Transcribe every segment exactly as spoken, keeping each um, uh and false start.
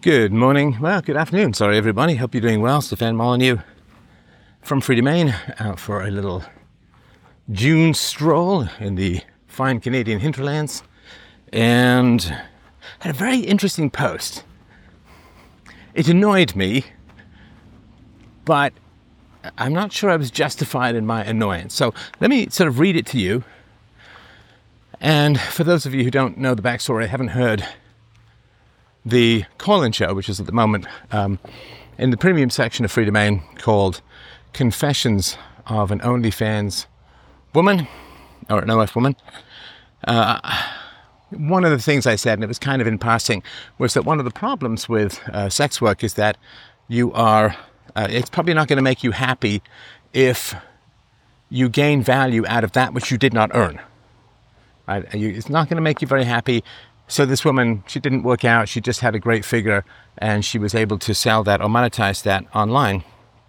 Good morning, well, good afternoon, sorry everybody, hope you're doing well. Stefan Molyneux from Free Domain, out for a little June stroll in the fine Canadian hinterlands, and had a very interesting post. It annoyed me, but I'm not sure I was justified in my annoyance. So let me sort of read it to you, and for those of you who don't know the backstory, I haven't heard the call-in show, which is at the moment um, in the premium section of Free Domain, called Confessions of an OnlyFans Woman, or an O F woman. Uh, one of the things I said, and it was kind of in passing, was that one of the problems with uh, sex work is that you are, uh, it's probably not going to make you happy if you gain value out of that which you did not earn. Right? You, it's not going to make you very happy. So this woman, she didn't work out, she just had a great figure, and she was able to sell that or monetize that online.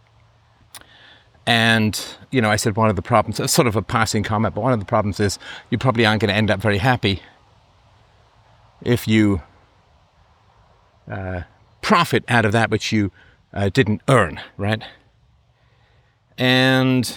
And, you know, I said one of the problems, it's sort of a passing comment, but one of the problems is you probably aren't going to end up very happy if you uh, profit out of that which you uh, didn't earn, right? And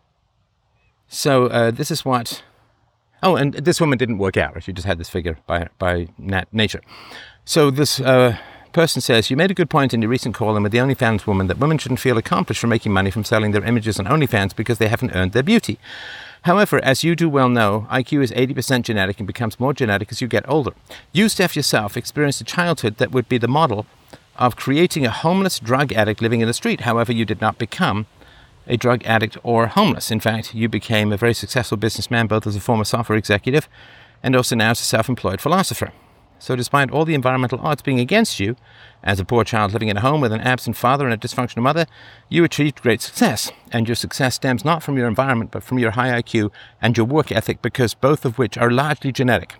so uh, this is what... Oh, and this woman didn't work out. She just had this figure by by nat- nature. So this uh, person says, you made a good point in your recent call-in with the OnlyFans woman that women shouldn't feel accomplished for making money from selling their images on OnlyFans because they haven't earned their beauty. However, as you do well know, I Q is eighty percent genetic and becomes more genetic as you get older. You, Steph, yourself experienced a childhood that would be the model of creating a homeless drug addict living in the street. However, you did not become a drug addict or homeless. In fact, you became a very successful businessman, both as a former software executive and also now as a self-employed philosopher. So despite all the environmental odds being against you, as a poor child living in a home with an absent father and a dysfunctional mother, you achieved great success. And your success stems not from your environment, but from your high I Q and your work ethic, because both of which are largely genetic.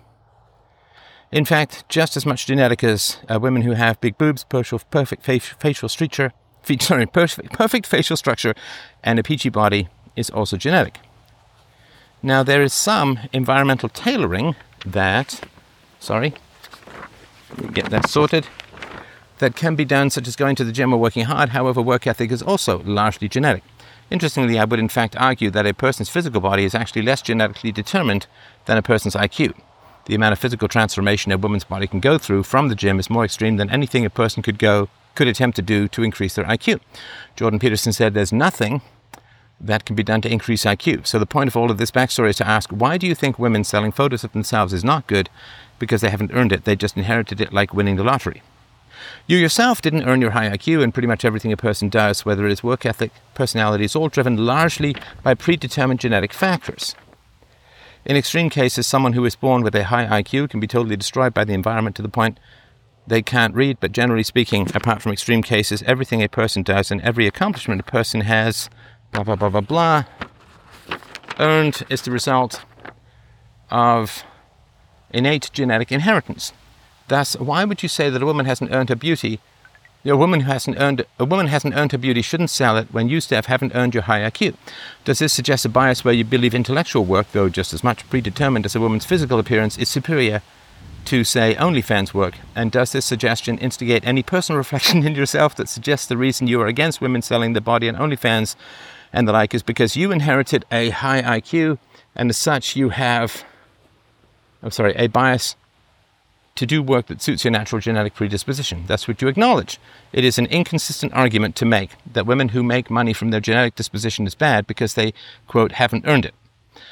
In fact, just as much genetic as uh, women who have big boobs, perfect facial structure, Sorry, perfect, perfect facial structure and a peachy body is also genetic. Now, there is some environmental tailoring that, sorry, get that sorted, that can be done, such as going to the gym or working hard. However, work ethic is also largely genetic. Interestingly, I would in fact argue that a person's physical body is actually less genetically determined than a person's I Q. The amount of physical transformation a woman's body can go through from the gym is more extreme than anything a person could go could attempt to do to increase their I Q. Jordan Peterson said there's nothing that can be done to increase I Q. So the point of all of this backstory is to ask, why do you think women selling photos of themselves is not good? Because they haven't earned it, they just inherited it like winning the lottery. You yourself didn't earn your high I Q, and pretty much everything a person does, whether it is work ethic, personality, is all driven largely by predetermined genetic factors. In extreme cases, someone who is born with a high I Q can be totally destroyed by the environment to the point they can't read, but generally speaking, apart from extreme cases, everything a person does and every accomplishment a person has, blah, blah, blah, blah, blah, earned is the result of innate genetic inheritance. Thus, why would you say that a woman hasn't earned her beauty? A woman who hasn't earned a woman hasn't earned her beauty shouldn't sell it when you, Steph, haven't earned your high I Q. Does this suggest a bias where you believe intellectual work, though just as much predetermined as a woman's physical appearance, is superior to, say, OnlyFans work? And does this suggestion instigate any personal reflection in yourself that suggests the reason you are against women selling their body on OnlyFans and the like is because you inherited a high I Q, and as such you have, I'm sorry, a bias to do work that suits your natural genetic predisposition? That's what you acknowledge. It is an inconsistent argument to make that women who make money from their genetic disposition is bad because they, quote, haven't earned it.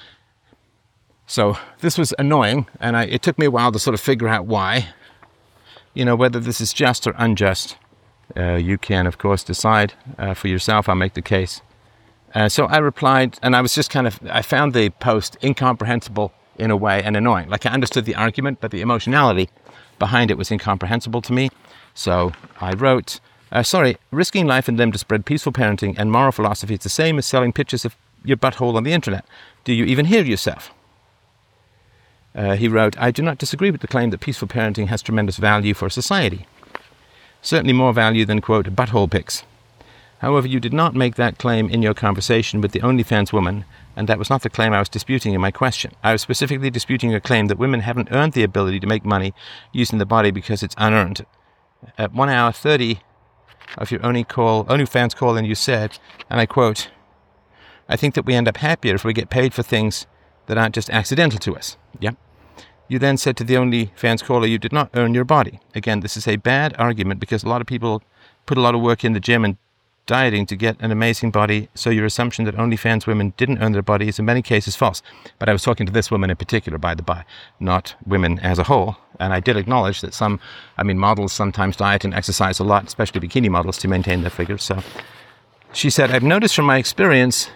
So this was annoying, and I, it took me a while to sort of figure out why. You know, whether this is just or unjust, uh, you can, of course, decide uh, for yourself. I'll make the case. Uh, so I replied, and I was just kind of, I found the post incomprehensible in a way and annoying. Like, I understood the argument, but the emotionality behind it was incomprehensible to me. So I wrote, uh, sorry, risking life and limb to spread peaceful parenting and moral philosophy is the same as selling pictures of your butthole on the internet. Do you even hear yourself? Uh, he wrote, I do not disagree with the claim that peaceful parenting has tremendous value for society. Certainly more value than, quote, butthole pics. However, you did not make that claim in your conversation with the OnlyFans woman, and that was not the claim I was disputing in my question. I was specifically disputing your claim that women haven't earned the ability to make money using the body because it's unearned. at one hour thirty of your only call, OnlyFans call, and you said, and I quote, "I think that we end up happier if we get paid for things that aren't just accidental to us." Yeah. You then said to the OnlyFans caller, "You did not earn your body." Again, this is a bad argument because a lot of people put a lot of work in the gym and dieting to get an amazing body, so your assumption that OnlyFans women didn't earn their body is in many cases false. But I was talking to this woman in particular, by the by, not women as a whole. And I did acknowledge that some, I mean, models sometimes diet and exercise a lot, especially bikini models, to maintain their figures. So she said, "I've noticed from my experience,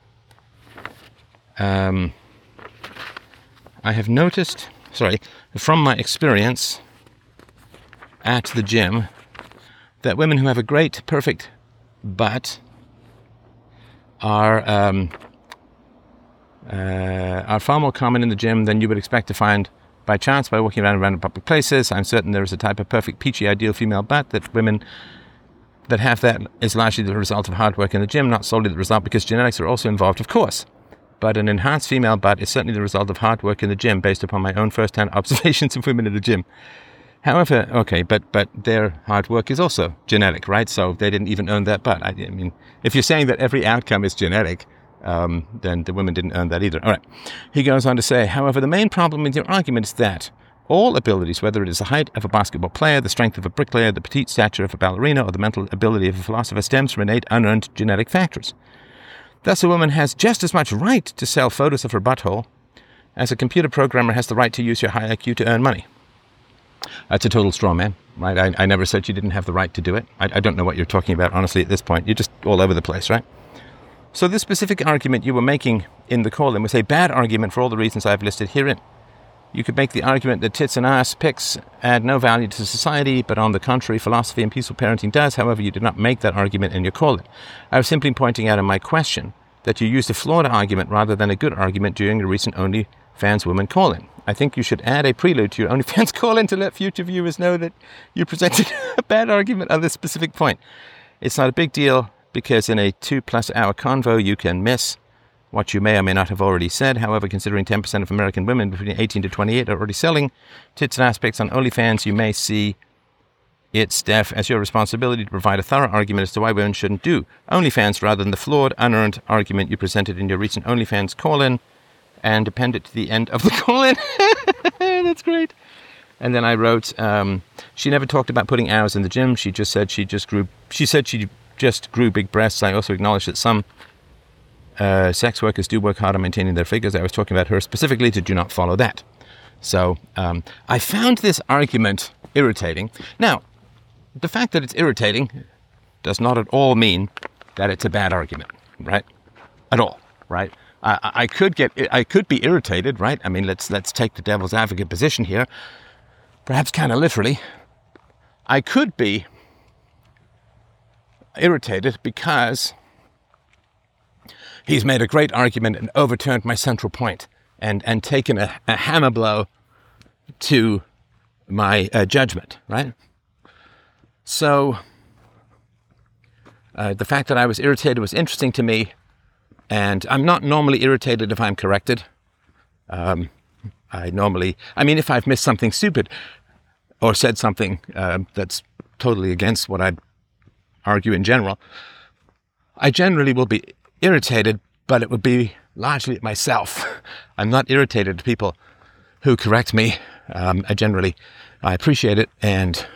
um, I have noticed, sorry, from my experience at the gym, that women who have a great, perfect butt are um, uh, are far more common in the gym than you would expect to find by chance by walking around random public places. I'm certain there is a type of perfect, peachy, ideal female butt that women that have that is largely the result of hard work in the gym, not solely the result because genetics are also involved, of course. But an enhanced female butt is certainly the result of hard work in the gym based upon my own first-hand observations of women in the gym." However, okay, but but their hard work is also genetic, right? So they didn't even earn that butt. I, I mean, if you're saying that every outcome is genetic, um, then the women didn't earn that either. All right. He goes on to say, "However, the main problem with your argument is that all abilities, whether it is the height of a basketball player, the strength of a bricklayer, the petite stature of a ballerina, or the mental ability of a philosopher, stems from innate, unearned genetic factors. Thus, a woman has just as much right to sell photos of her butthole as a computer programmer has the right to use your high I Q to earn money." That's a total straw man, right? I, I never said you didn't have the right to do it. I, I don't know what you're talking about, honestly, at this point. You're just all over the place, right? So this specific argument you were making in the call-in was a bad argument for all the reasons I've listed herein. You could make the argument that tits and ass pics add no value to society, but on the contrary, philosophy and peaceful parenting does. However, you did not make that argument in your call-in. I was simply pointing out in my question that you used a flawed argument rather than a good argument during the recent OnlyFans woman call-in. I think you should add a prelude to your OnlyFans call-in to let future viewers know that you presented a bad argument on this specific point. It's not a big deal because in a two-plus hour convo you can miss what you may or may not have already said. However, considering ten percent of American women between eighteen to twenty-eight are already selling tits and aspects on OnlyFans, you may see it, Steph, as your responsibility to provide a thorough argument as to why women shouldn't do OnlyFans rather than the flawed, unearned argument you presented in your recent OnlyFans call-in, and append it to the end of the call-in. That's great. And then I wrote, um, she never talked about putting hours in the gym. She just said she just grew, she said she just grew big breasts. I also acknowledged that some uh, sex workers do work hard on maintaining their figures. I was talking about her specifically to do not follow that. So um, I found this argument irritating. Now, the fact that it's irritating does not at all mean that it's a bad argument, right? At all, right? I, I could get, I could be irritated, right? I mean, let's let's take the devil's advocate position here, perhaps kind of literally. I could be irritated because he's made a great argument and overturned my central point and and taken a, a hammer blow to my uh, judgment, right? So uh, the fact that I was irritated was interesting to me. And I'm not normally irritated if I'm corrected. Um, I normally, I mean, if I've missed something stupid or said something uh, that's totally against what I argue in general, I generally will be irritated, but it would be largely at myself. I'm not irritated at people who correct me. Um, I generally, I appreciate it. And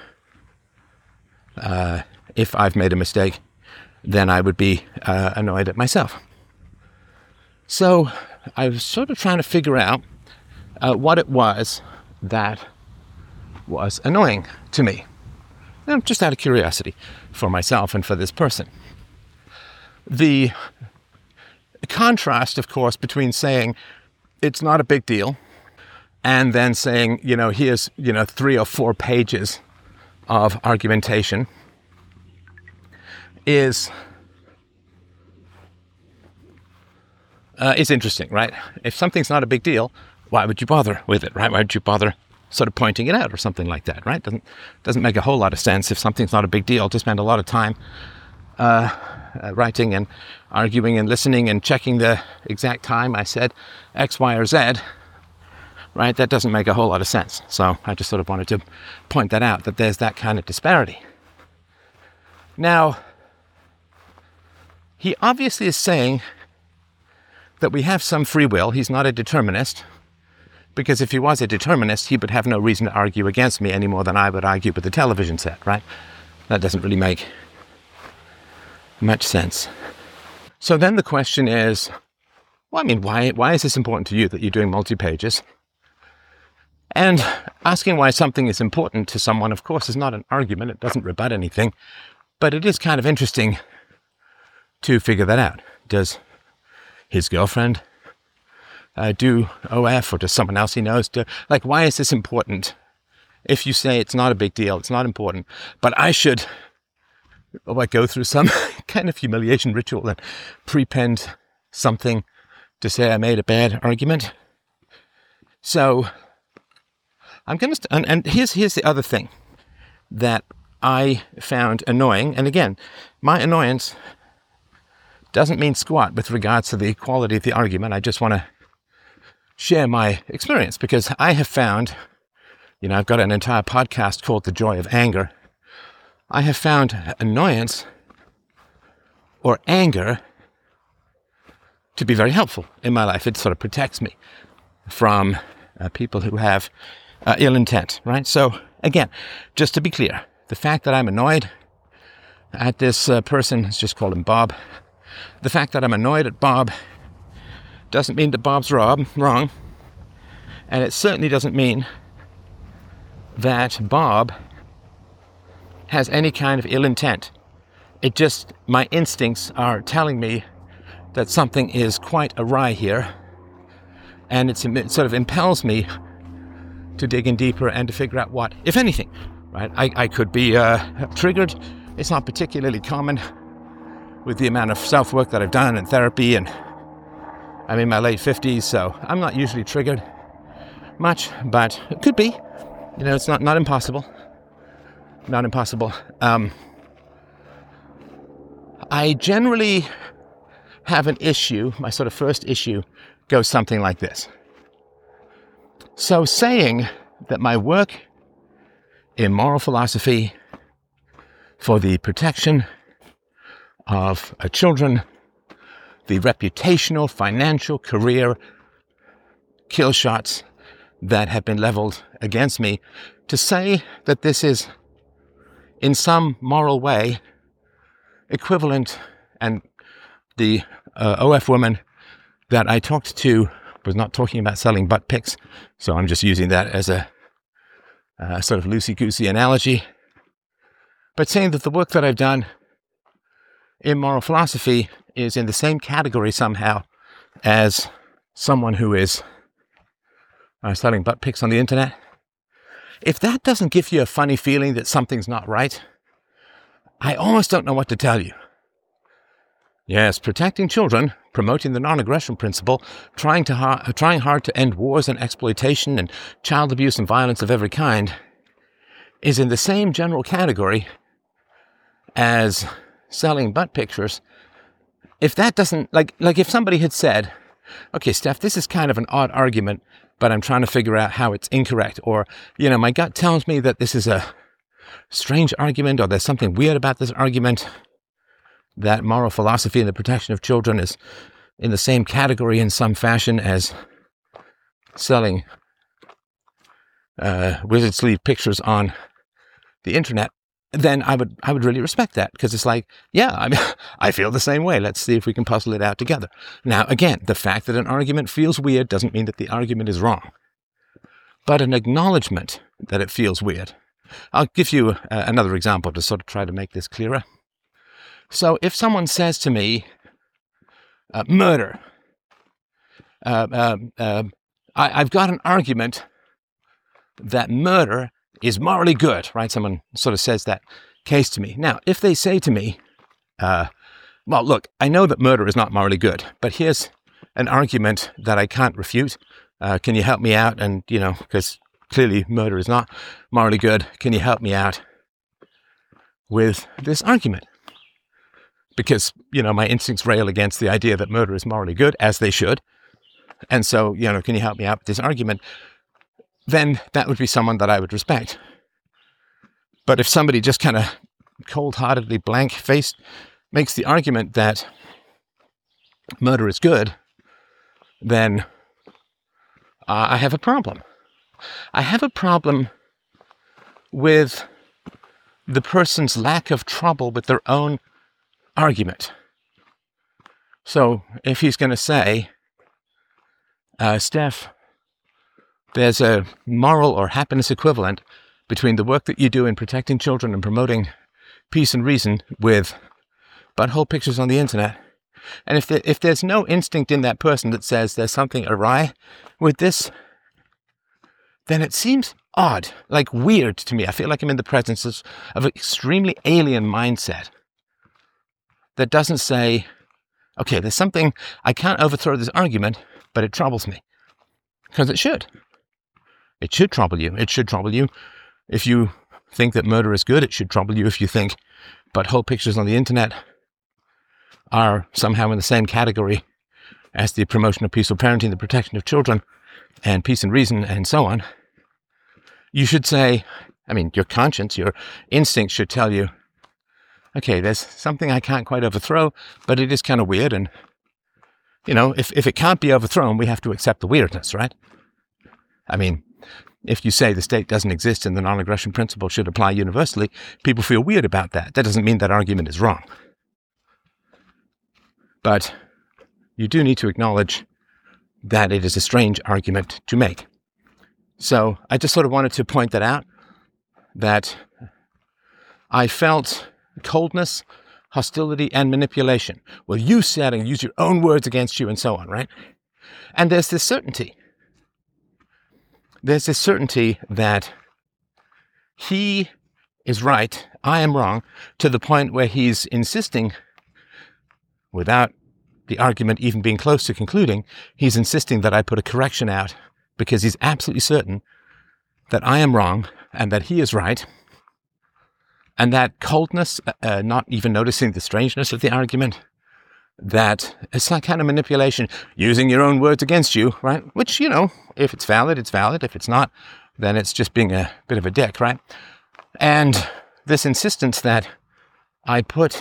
uh, if I've made a mistake, then I would be uh, annoyed at myself. So I was sort of trying to figure out uh, what it was that was annoying to me, and just out of curiosity for myself and for this person. The contrast, of course, between saying it's not a big deal and then saying, you know, here's, you know, three or four pages of argumentation is Uh, it's interesting, right? If something's not a big deal, why would you bother with it, right? Why would you bother sort of pointing it out or something like that, right? Doesn't doesn't make a whole lot of sense if something's not a big deal to spend a lot of time uh, uh, writing and arguing and listening and checking the exact time I said X, Y, or Z, right? That doesn't make a whole lot of sense. So I just sort of wanted to point that out, that there's that kind of disparity. Now, he obviously is saying that we have some free will. He's not a determinist, because if he was a determinist, he would have no reason to argue against me any more than I would argue with the television set, right? That doesn't really make much sense. So then the question is, well, I mean, why why is this important to you that you're doing multi-pages? And asking why something is important to someone, of course, is not an argument. It doesn't rebut anything. But it is kind of interesting to figure that out. Does his girlfriend uh, do O F, or does someone else he knows do? Like, why is this important? If you say it's not a big deal, it's not important, but I should oh, I go through some kind of humiliation ritual and prepend something to say I made a bad argument. So I'm going to, st- and, and here's here's the other thing that I found annoying. And again, my annoyance doesn't mean squat with regards to the quality of the argument. I just want to share my experience, because I have found, you know, I've got an entire podcast called The Joy of Anger. I have found annoyance or anger to be very helpful in my life. It sort of protects me from uh, people who have uh, ill intent, right? So again, just to be clear, the fact that I'm annoyed at this uh, person, let's just call him Bob, the fact that I'm annoyed at Bob doesn't mean that Bob's wrong, wrong, and it certainly doesn't mean that Bob has any kind of ill intent. It just, my instincts are telling me that something is quite awry here, and it's, it sort of impels me to dig in deeper and to figure out what, if anything, right? I, I could be uh, triggered. It's not particularly common with the amount of self-work that I've done and therapy, and I'm in my late fifties, so I'm not usually triggered much, but it could be. You know, it's not, not impossible. Not impossible. Um, I generally have an issue. My sort of first issue goes something like this. So saying that my work in moral philosophy for the protection of uh, children, the reputational, financial, career kill shots that have been leveled against me, to say that this is in some moral way equivalent, and the uh, O F woman that I talked to was not talking about selling butt pics, so I'm just using that as a uh, sort of loosey-goosey analogy, but saying that the work that I've done in moral philosophy is in the same category somehow as someone who is uh, selling butt pics on the internet. If that doesn't give you a funny feeling that something's not right, I almost don't know what to tell you. Yes, protecting children, promoting the non-aggression principle, trying to ha- trying hard to end wars and exploitation and child abuse and violence of every kind is in the same general category as selling butt pictures. If that doesn't, like, like if somebody had said, okay, Steph, this is kind of an odd argument, but I'm trying to figure out how it's incorrect, or, you know, my gut tells me that this is a strange argument, or there's something weird about this argument, that moral philosophy and the protection of children is in the same category in some fashion as selling uh, wizard sleeve pictures on the internet, then I would I would really respect that, because it's like, yeah, I mean, I feel the same way. Let's see if we can puzzle it out together. Now, again, the fact that an argument feels weird doesn't mean that the argument is wrong, but an acknowledgement that it feels weird. I'll give you uh, another example to sort of try to make this clearer. So if someone says to me, uh, murder, uh, uh, uh, I, I've got an argument that murder is morally good, right? Someone sort of says that case to me. Now, if they say to me, uh, well, look, I know that murder is not morally good, but here's an argument that I can't refute. Uh, can you help me out? And, you know, because clearly murder is not morally good. Can you help me out with this argument? Because, you know, my instincts rail against the idea that murder is morally good, as they should. And so, you know, can you help me out with this argument? then that would be someone that I would respect. But if somebody just kind of cold-heartedly, blank-faced makes the argument that murder is good, then uh, I have a problem. I have a problem with the person's lack of trouble with their own argument. So if he's going to say, uh, Steph, there's a moral or happiness equivalent between the work that you do in protecting children and promoting peace and reason with butthole pictures on the internet, and if there, if there's no instinct in that person that says there's something awry with this, then it seems odd, like weird to me. I feel like I'm in the presence of, of an extremely alien mindset that doesn't say, okay, there's something, I can't overthrow this argument, but it troubles me. Because it should. It should trouble you. It should trouble you if you think that murder is good. It should trouble you if you think butthole pictures on the internet are somehow in the same category as the promotion of peaceful parenting, the protection of children, and peace and reason, and so on. You should say, I mean, your conscience, your instinct should tell you, okay, there's something I can't quite overthrow, but it is kind of weird, and, you know, if, if it can't be overthrown, we have to accept the weirdness, right? I mean, if you say the state doesn't exist and the non-aggression principle should apply universally, people feel weird about that. That doesn't mean that argument is wrong. But you do need to acknowledge that it is a strange argument to make. So I just sort of wanted to point that out, that I felt coldness, hostility, and manipulation. Well, you said, and use your own words against you, and so on, right? And there's this certainty. There's this certainty that he is right, I am wrong, to the point where he's insisting, without the argument even being close to concluding, he's insisting that I put a correction out because he's absolutely certain that I am wrong and that he is right. And that coldness, uh, not even noticing the strangeness of the argument, that it's like kind of manipulation, using your own words against you, right? Which, you know, if it's valid, it's valid. If it's not, then it's just being a bit of a dick, right? And this insistence that I put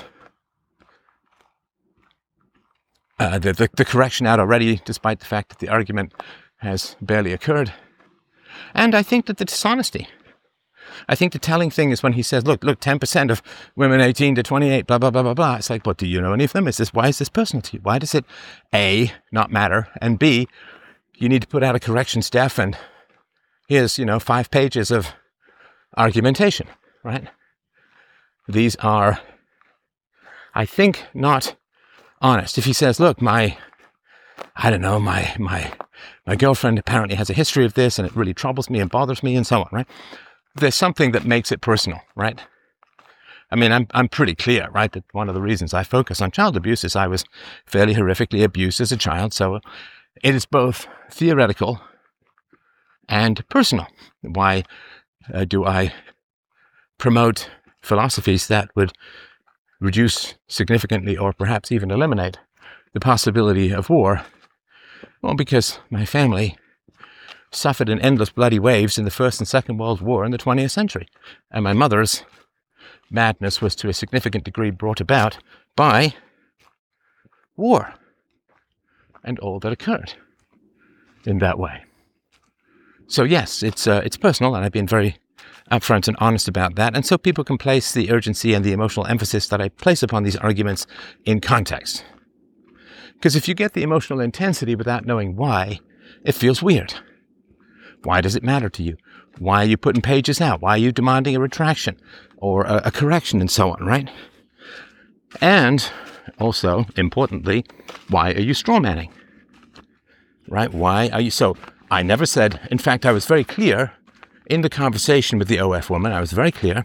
uh, the, the, the correction out already, despite the fact that the argument has barely occurred. And I think that the dishonesty, I think the telling thing is when he says, look, look, ten percent of women eighteen to twenty-eight, blah, blah, blah, blah, blah. It's like, what, do you know any of them? Is this, why is this personal to you? Why does it, A, not matter, and B, you need to put out a correction, Steph, and here's, you know, five pages of argumentation, right? These are, I think, not honest. If he says, look, my, I don't know, my, my, my girlfriend apparently has a history of this, and it really troubles me and bothers me, and so on, right? There's something that makes it personal, right? I mean, I'm I'm pretty clear, right, that one of the reasons I focus on child abuse is I was fairly horrifically abused as a child, so it is both theoretical and personal. Why uh, do I promote philosophies that would reduce significantly or perhaps even eliminate the possibility of war? Well, because my family suffered in endless bloody waves in the First and Second World War in the twentieth century. And my mother's madness was to a significant degree brought about by war and all that occurred in that way. So yes, it's uh, it's personal, and I've been very upfront and honest about that. And so people can place the urgency and the emotional emphasis that I place upon these arguments in context. Because if you get the emotional intensity without knowing why, it feels weird. Why does it matter to you? Why are you putting pages out? Why are you demanding a retraction or a, a correction and so on, right? And also, importantly, why are you strawmanning? Right? Why are you... So, I never said... In fact, I was very clear in the conversation with the O F woman. I was very clear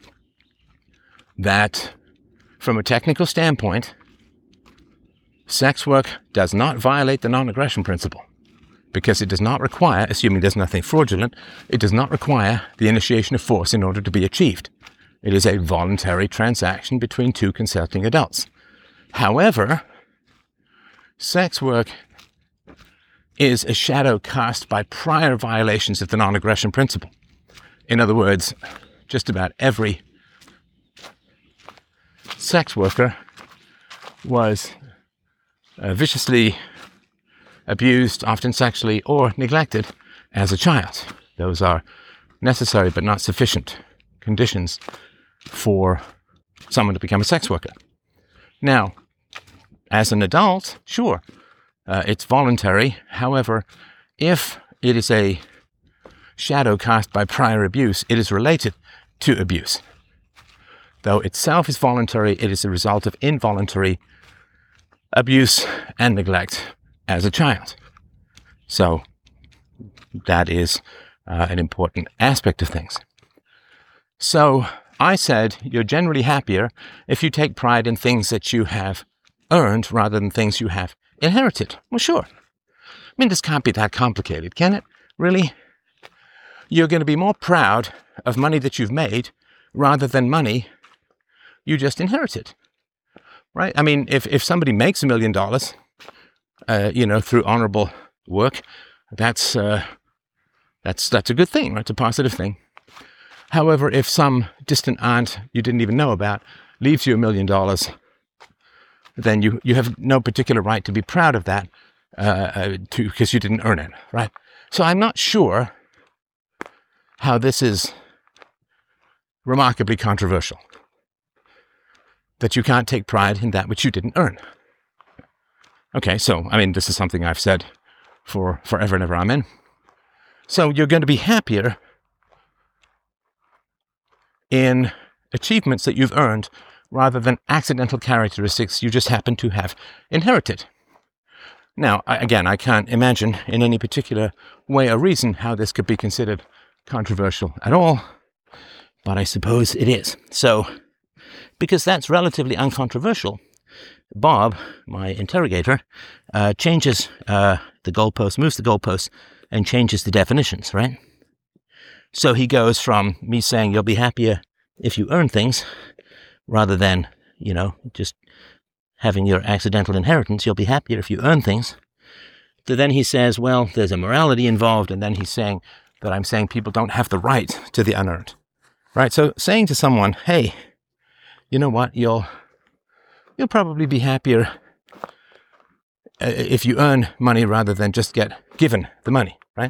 that from a technical standpoint, sex work does not violate the non-aggression principle. Because it does not require, assuming there's nothing fraudulent, it does not require the initiation of force in order to be achieved. It is a voluntary transaction between two consenting adults. However, sex work is a shadow cast by prior violations of the non-aggression principle. In other words, just about every sex worker was uh, viciously abused, often sexually, or neglected as a child. Those are necessary but not sufficient conditions for someone to become a sex worker. Now, as an adult, sure, uh, it's voluntary. However, if it is a shadow cast by prior abuse, it is related to abuse. Though itself is voluntary, it is a result of involuntary abuse and neglect as a child. So that is uh, an important aspect of things. So I said you're generally happier if you take pride in things that you have earned rather than things you have inherited. Well, sure. I mean, this can't be that complicated, can it? Really? You're going to be more proud of money that you've made rather than money you just inherited, right? I mean, if, if somebody makes a million dollars, uh, you know, through honorable work, that's uh, that's that's a good thing, right? It's a positive thing. However, if some distant aunt you didn't even know about leaves you a million dollars, then you, you have no particular right to be proud of that uh, uh, to, because you didn't earn it, right? So I'm not sure how this is remarkably controversial, that you can't take pride in that which you didn't earn. Okay, so, I mean, this is something I've said for forever and ever, amen. So you're going to be happier in achievements that you've earned rather than accidental characteristics you just happen to have inherited. Now, I, again, I can't imagine in any particular way or reason how this could be considered controversial at all, but I suppose it is. So, because that's relatively uncontroversial, Bob, my interrogator, uh, changes uh, the goalpost, moves the goalpost, and changes the definitions, right? So he goes from me saying you'll be happier if you earn things, rather than, you know, just having your accidental inheritance, you'll be happier if you earn things. So then he says, well, there's a morality involved, and then he's saying that I'm saying people don't have the right to the unearned, right? So saying to someone, hey, you know what, you'll you'll probably be happier if you earn money rather than just get given the money, right?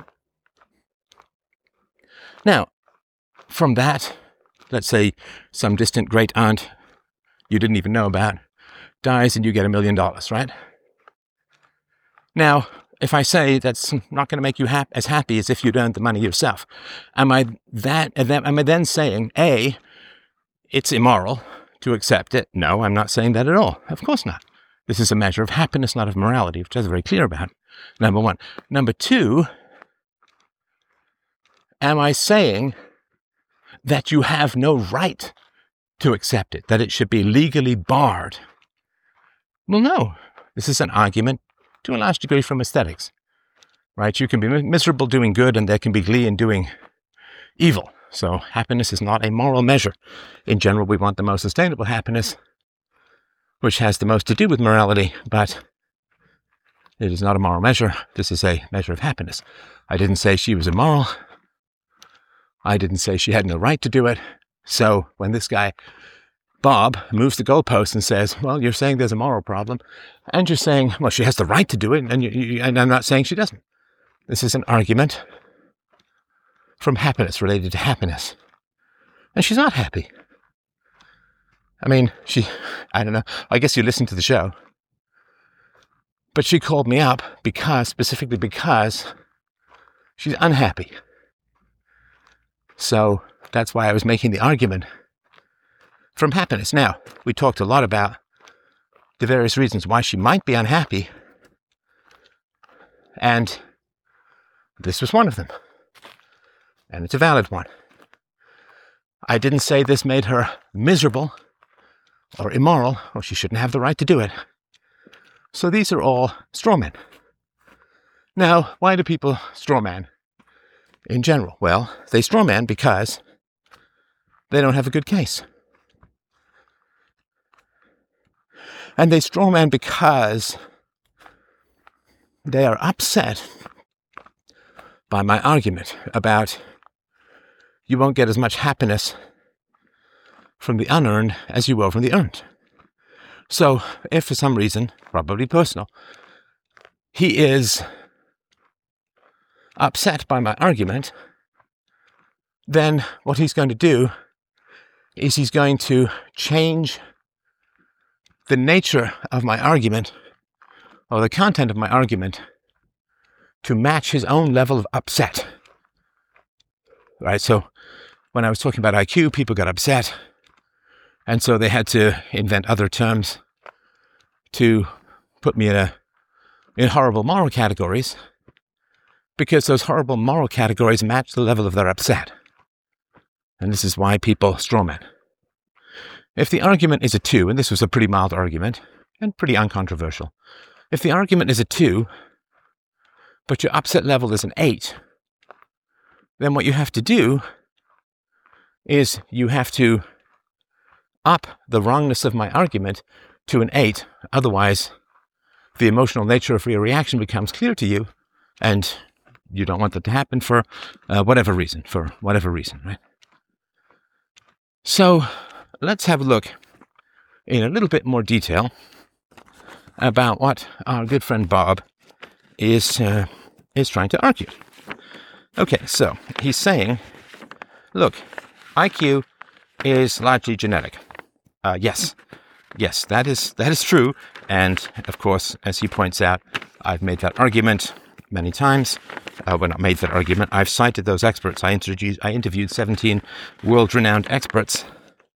Now, from that, let's say some distant great aunt you didn't even know about dies and you get a million dollars, right? Now, if I say that's not going to make you hap- as happy as if you'd earned the money yourself, am I that? Am I then saying, A, it's immoral to accept it? No, I'm not saying that at all. Of course not. This is a measure of happiness, not of morality, which I was very clear about. Number one. Number two, am I saying that you have no right to accept it, that it should be legally barred? Well, no. This is an argument to a large degree from aesthetics, right? You can be miserable doing good, and there can be glee in doing evil. So happiness is not a moral measure. In general, we want the most sustainable happiness, which has the most to do with morality, but it is not a moral measure. This is a measure of happiness. I didn't say she was immoral. I didn't say she had no right to do it. So when this guy, Bob, moves the goalpost and says, well, you're saying there's a moral problem, and you're saying, well, she has the right to do it, and, you, you, and I'm not saying she doesn't. This is an argument from happiness, related to happiness. And she's not happy. I mean, she, I don't know, I guess you listened to the show. But she called me up because, specifically because, she's unhappy. So that's why I was making the argument from happiness. Now, we talked a lot about the various reasons why she might be unhappy, and this was one of them. And it's a valid one. I didn't say this made her miserable or immoral, or she shouldn't have the right to do it. So these are all straw men. Now, why do people straw man in general? Well, they straw man because they don't have a good case. And they straw man because they are upset by my argument about you won't get as much happiness from the unearned as you will from the earned. So if for some reason, probably personal, he is upset by my argument, then what he's going to do is he's going to change the nature of my argument or the content of my argument to match his own level of upset. Right? So when I was talking about I Q, people got upset. And so they had to invent other terms to put me in a in horrible moral categories, because those horrible moral categories match the level of their upset. And this is why people strawman. If the argument is a two, and this was a pretty mild argument, and pretty uncontroversial, if the argument is a two, but your upset level is an eight, then what you have to do is you have to up the wrongness of my argument to an eight. Otherwise, the emotional nature of your reaction becomes clear to you, and you don't want that to happen for uh, whatever reason, for whatever reason, right? So let's have a look in a little bit more detail about what our good friend Bob is uh, is trying to argue. Okay, so he's saying, look, I Q is largely genetic. Uh, yes, yes, that is that is true. And of course, as he points out, I've made that argument many times. Uh, well, not made that argument. I've cited those experts. I introduced, I interviewed seventeen world-renowned experts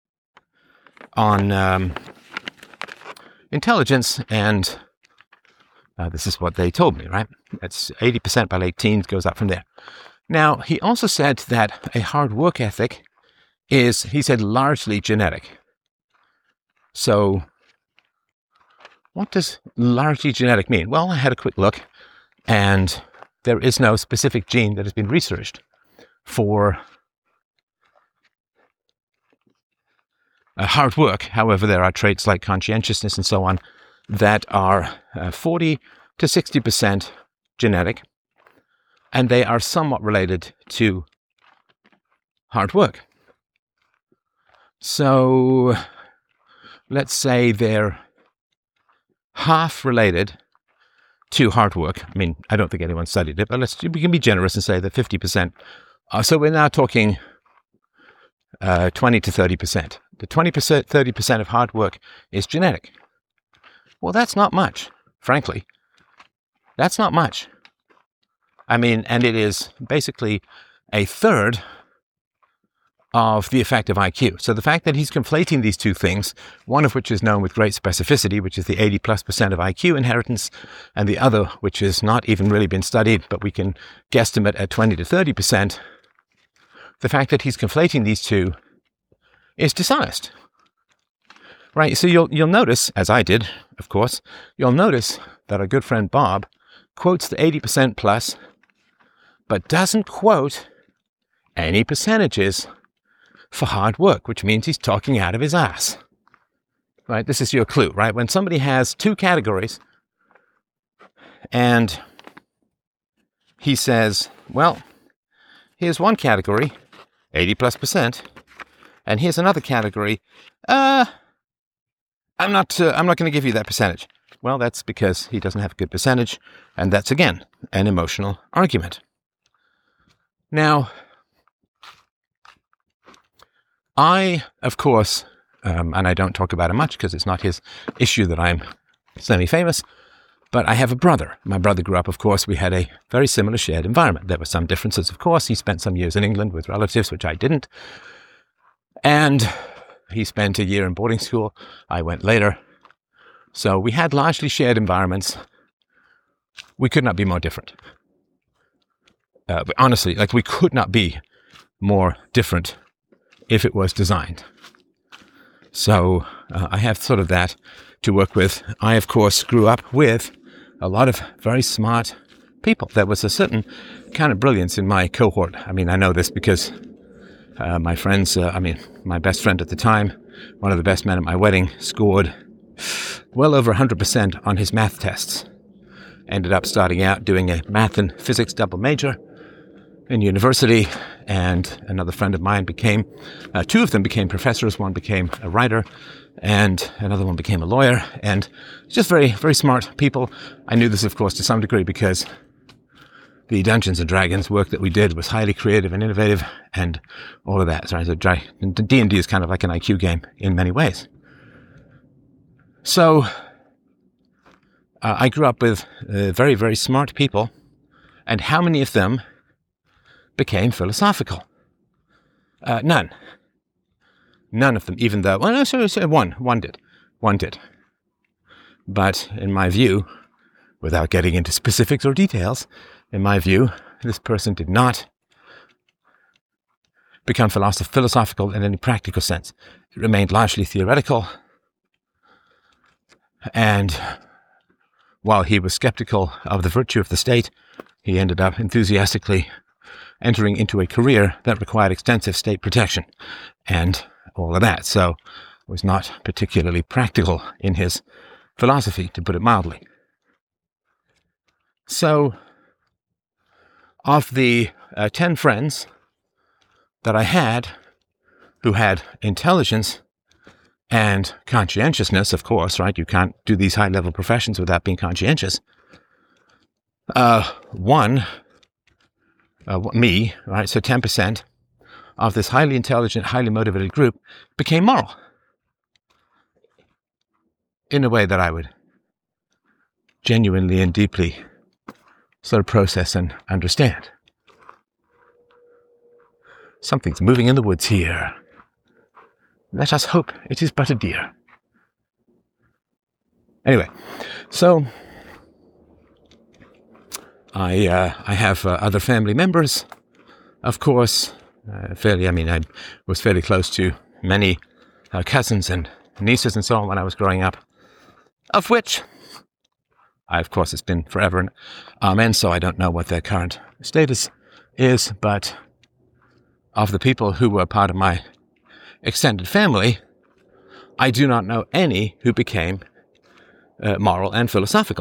on um, intelligence, and uh, this is what they told me. Right? It's eighty percent by late teens, goes up from there. Now, he also said that a hard work ethic is, he said, largely genetic. So, what does largely genetic mean? Well, I had a quick look, and there is no specific gene that has been researched for uh, hard work. However, there are traits like conscientiousness and so on that are uh, forty to sixty percent genetic, and they are somewhat related to hard work. So, let's say they're half related to hard work. I mean, I don't think anyone studied it, but let's we can be generous and say that fifty percent. Uh, so we're now talking uh, twenty to thirty percent. The twenty percent, thirty percent of hard work is genetic. Well, that's not much, frankly. That's not much. I mean, and it is basically a third of the effect of I Q. So the fact that he's conflating these two things, one of which is known with great specificity, which is the eighty plus percent of I Q inheritance, and the other, which has not even really been studied, but we can guesstimate at twenty to thirty percent, the fact that he's conflating these two is dishonest. Right? So you'll you'll notice, as I did, of course, you'll notice that our good friend Bob quotes the eighty percent plus, but doesn't quote any percentages for hard work, which means he's talking out of his ass. Right? This is your clue, right? When somebody has two categories and he says, well, here's one category, eighty plus percent, and here's another category, uh, I'm not, uh, I'm not going to give you that percentage. Well, that's because he doesn't have a good percentage, and that's, again, an emotional argument. Now, I, of course, um, and I don't talk about it much because it's not his issue that I'm semi-famous, but I have a brother. My brother grew up, of course, we had a very similar shared environment. There were some differences, of course. He spent some years in England with relatives, which I didn't. And he spent a year in boarding school. I went later. So we had largely shared environments. We could not be more different. Uh, but honestly, like we could not be more different if it was designed. So uh, I have sort of that to work with. I, of course, grew up with a lot of very smart people. There was a certain kind of brilliance in my cohort. I mean, I know this because uh, my friends, uh, I mean, my best friend at the time, one of the best men at my wedding, scored well over one hundred percent on his math tests. ended up starting out doing a math and physics double major in university, and another friend of mine became, uh, two of them became professors. One became a writer, and another one became a lawyer, and just very, very smart people. I knew this, of course, to some degree because the Dungeons and Dragons work that we did was highly creative and innovative and all of that. So D and D is kind of like an I Q game in many ways. So uh, I grew up with uh, very, very smart people, and how many of them became philosophical? Uh, none. None of them, even though, well, no, sorry, sorry, one, one did. One did. But in my view, without getting into specifics or details, in my view, this person did not become philosoph- philosophical in any practical sense. It remained largely theoretical. And while he was skeptical of the virtue of the state, he ended up enthusiastically entering into a career that required extensive state protection and all of that. So it was not particularly practical in his philosophy, to put it mildly. So of the uh, ten friends that I had who had intelligence and conscientiousness, of course, right? You can't do these high-level professions without being conscientious. Uh, one, uh, me, right? So ten percent of this highly intelligent, highly motivated group became moral in a way that I would genuinely and deeply sort of process and understand. Something's moving in the woods here. Let us hope it is but a deer. Anyway, so I uh, I have uh, other family members, of course. Uh, fairly, I mean, I was fairly close to many uh, cousins and nieces and so on when I was growing up, of which I, of course, it's been forever and amen, so I don't know what their current status is, but of the people who were part of my extended family, I do not know any who became uh, moral and philosophical.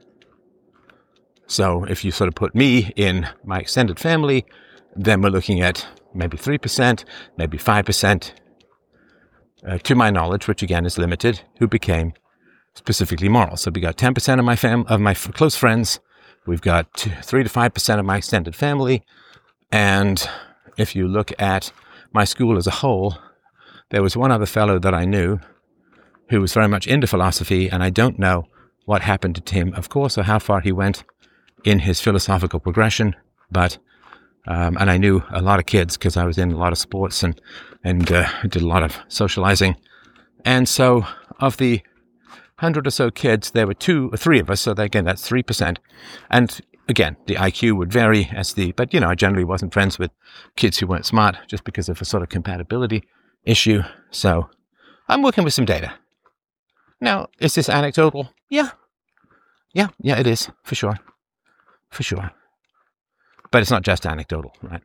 So if you sort of put me in my extended family, then we're looking at maybe three percent, maybe five percent, uh, to my knowledge, which again is limited, who became specifically moral. So we got ten percent of my fam- of my f- close friends, we've got two, three to five percent of my extended family, and if you look at my school as a whole, there was one other fellow that I knew who was very much into philosophy, and I don't know what happened to him, of course, or how far he went in his philosophical progression, but Um, and I knew a lot of kids because I was in a lot of sports and and uh, did a lot of socializing. And so of the hundred or so kids, there were two or three of us. So that, again, that's three percent. And again, the I Q would vary as the, but you know, I generally wasn't friends with kids who weren't smart just because of a sort of compatibility issue. So I'm working with some data. Now, is this anecdotal? Yeah. Yeah, yeah, it is, for sure. For sure. But it's not just anecdotal, right?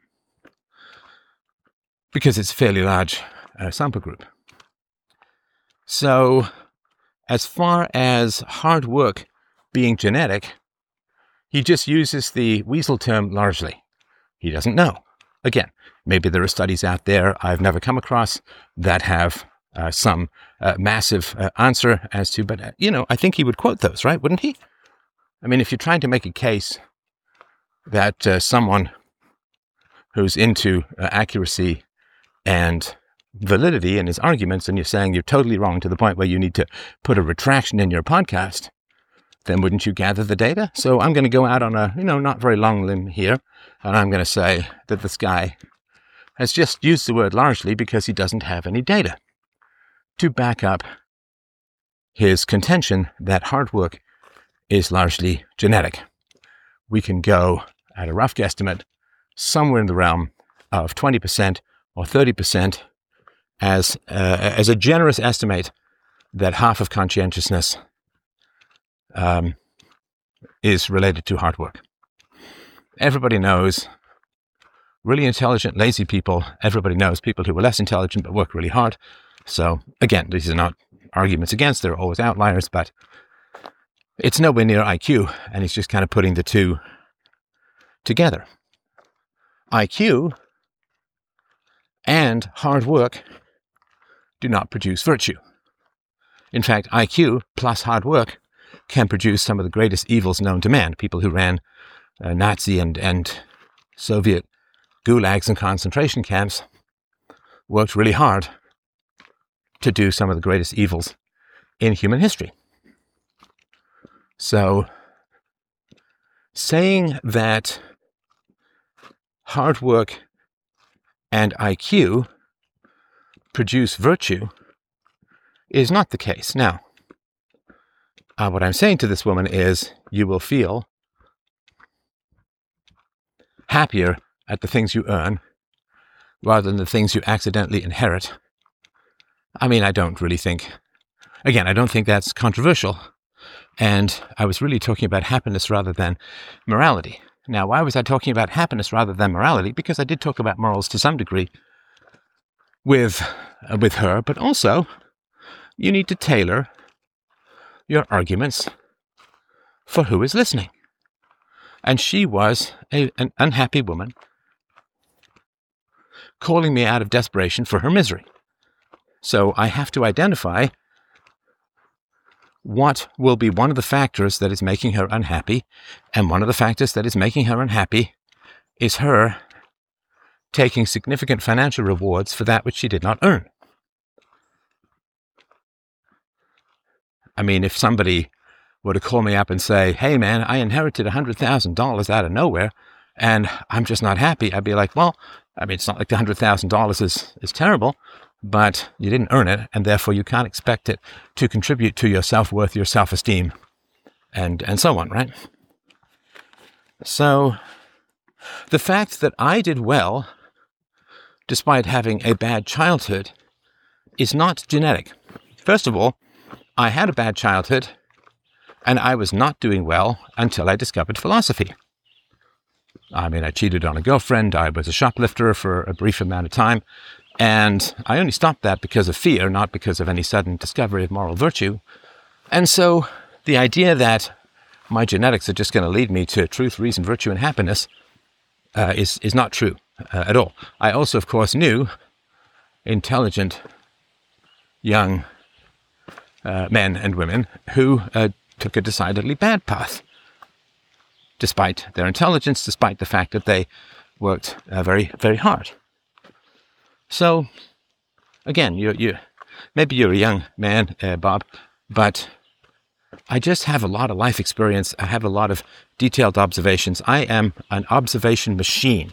Because it's a fairly large uh, sample group. So, as far as hard work being genetic, he just uses the weasel term largely. He doesn't know. Again, maybe there are studies out there I've never come across that have uh, some uh, massive uh, answer as to, but, uh, you know, I think he would quote those, right? Wouldn't he? I mean, if you're trying to make a case that uh, someone who's into uh, accuracy and validity in his arguments, and you're saying you're totally wrong to the point where you need to put a retraction in your podcast, then wouldn't you gather the data? So I'm going to go out on a, you know, not very long limb here, and I'm going to say that this guy has just used the word largely because he doesn't have any data to back up his contention that hard work is largely genetic. We can go at a rough guesstimate, somewhere in the realm of twenty percent or thirty percent as uh, as a generous estimate that half of conscientiousness um, is related to hard work. Everybody knows really intelligent, lazy people. Everybody knows people who are less intelligent but work really hard. So again, these are not arguments against, there are always outliers, but it's nowhere near I Q, and he's just kind of putting the two together. I Q and hard work do not produce virtue. In fact, I Q plus hard work can produce some of the greatest evils known to man. People who ran uh, Nazi and, and Soviet gulags and concentration camps worked really hard to do some of the greatest evils in human history. So, saying that hard work and I Q produce virtue is not the case. Now, uh, what I'm saying to this woman is you will feel happier at the things you earn rather than the things you accidentally inherit. I mean, I don't really think, again, I don't think that's controversial. And I was really talking about happiness rather than morality. Now, why was I talking about happiness rather than morality? Because I did talk about morals to some degree with, uh, with her, but also you need to tailor your arguments for who is listening. And she was a, an unhappy woman calling me out of desperation for her misery. So I have to identify what will be one of the factors that is making her unhappy, and one of the factors that is making her unhappy is her taking significant financial rewards for that which she did not earn. I mean, if somebody were to call me up and say, hey man, I inherited one hundred thousand dollars out of nowhere, and I'm just not happy, I'd be like, well, I mean, it's not like the one hundred thousand dollars is, is terrible, but you didn't earn it, and therefore you can't expect it to contribute to your self-worth, your self-esteem, and, and so on, right? So, the fact that I did well, despite having a bad childhood, is not genetic. First of all, I had a bad childhood, and I was not doing well until I discovered philosophy. I mean, I cheated on a girlfriend, I was a shoplifter for a brief amount of time, and I only stopped that because of fear, not because of any sudden discovery of moral virtue. And so the idea that my genetics are just going to lead me to truth, reason, virtue, and happiness uh, is, is not true uh, at all. I also, of course, knew intelligent young uh, men and women who uh, took a decidedly bad path, despite their intelligence, despite the fact that they worked uh, very, very hard. So, again, you're, you're, maybe you're a young man, uh, Bob, but I just have a lot of life experience. I have a lot of detailed observations. I am an observation machine.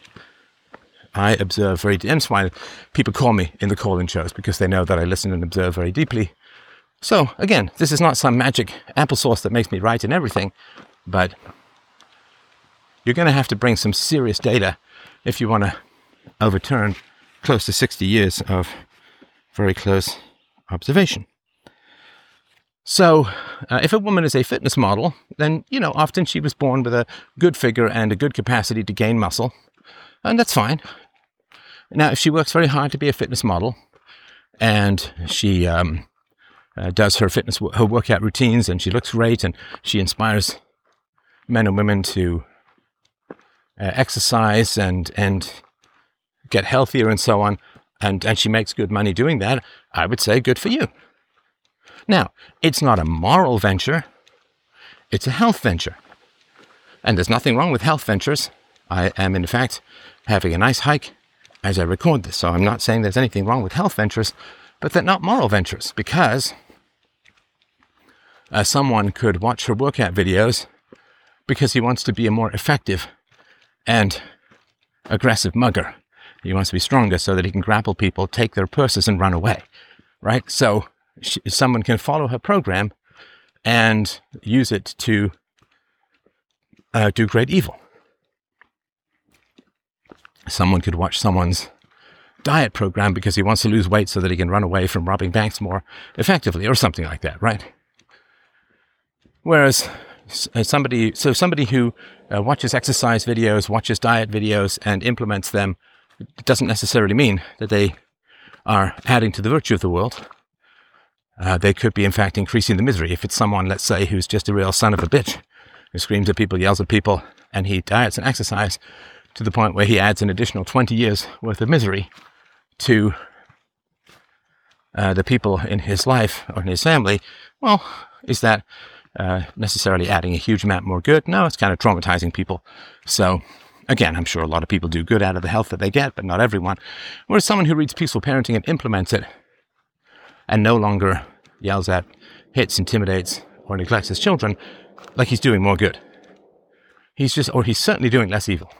I observe very deeply. That's why people call me in the call-in shows, because they know that I listen and observe very deeply. So, again, this is not some magic applesauce that makes me right in everything, but you're going to have to bring some serious data if you want to overturn close to sixty years of very close observation. So, uh, if a woman is a fitness model, then, you know, often she was born with a good figure and a good capacity to gain muscle, and that's fine. Now, if she works very hard to be a fitness model, and she um, uh, does her fitness, her workout routines, and she looks great, and she inspires men and women to uh, exercise and and get healthier and so on, and, and she makes good money doing that, I would say good for you. Now, it's not a moral venture, it's a health venture. And there's nothing wrong with health ventures. I am, in fact, having a nice hike as I record this, so I'm not saying there's anything wrong with health ventures, but they're not moral ventures, because uh, someone could watch her workout videos because he wants to be a more effective and aggressive mugger. He wants to be stronger so that he can grapple people, take their purses, and run away, right? So she, someone can follow her program and use it to uh, do great evil. Someone could watch someone's diet program because he wants to lose weight so that he can run away from robbing banks more effectively, or something like that, right? Whereas somebody, so somebody who uh, watches exercise videos, watches diet videos, and implements them, it doesn't necessarily mean that they are adding to the virtue of the world. uh, they could be in fact increasing the misery. If it's someone, let's say, who's just a real son of a bitch, who screams at people, yells at people, and he diets and exercises to the point where he adds an additional twenty years worth of misery to uh, the people in his life or in his family, well, is that uh, necessarily adding a huge amount more good? No, it's kind of traumatizing people. So again, I'm sure a lot of people do good out of the health that they get, but not everyone. Whereas someone who reads Peaceful Parenting and implements it and no longer yells at, hits, intimidates, or neglects his children, like he's doing more good. He's just, or he's certainly doing less evil.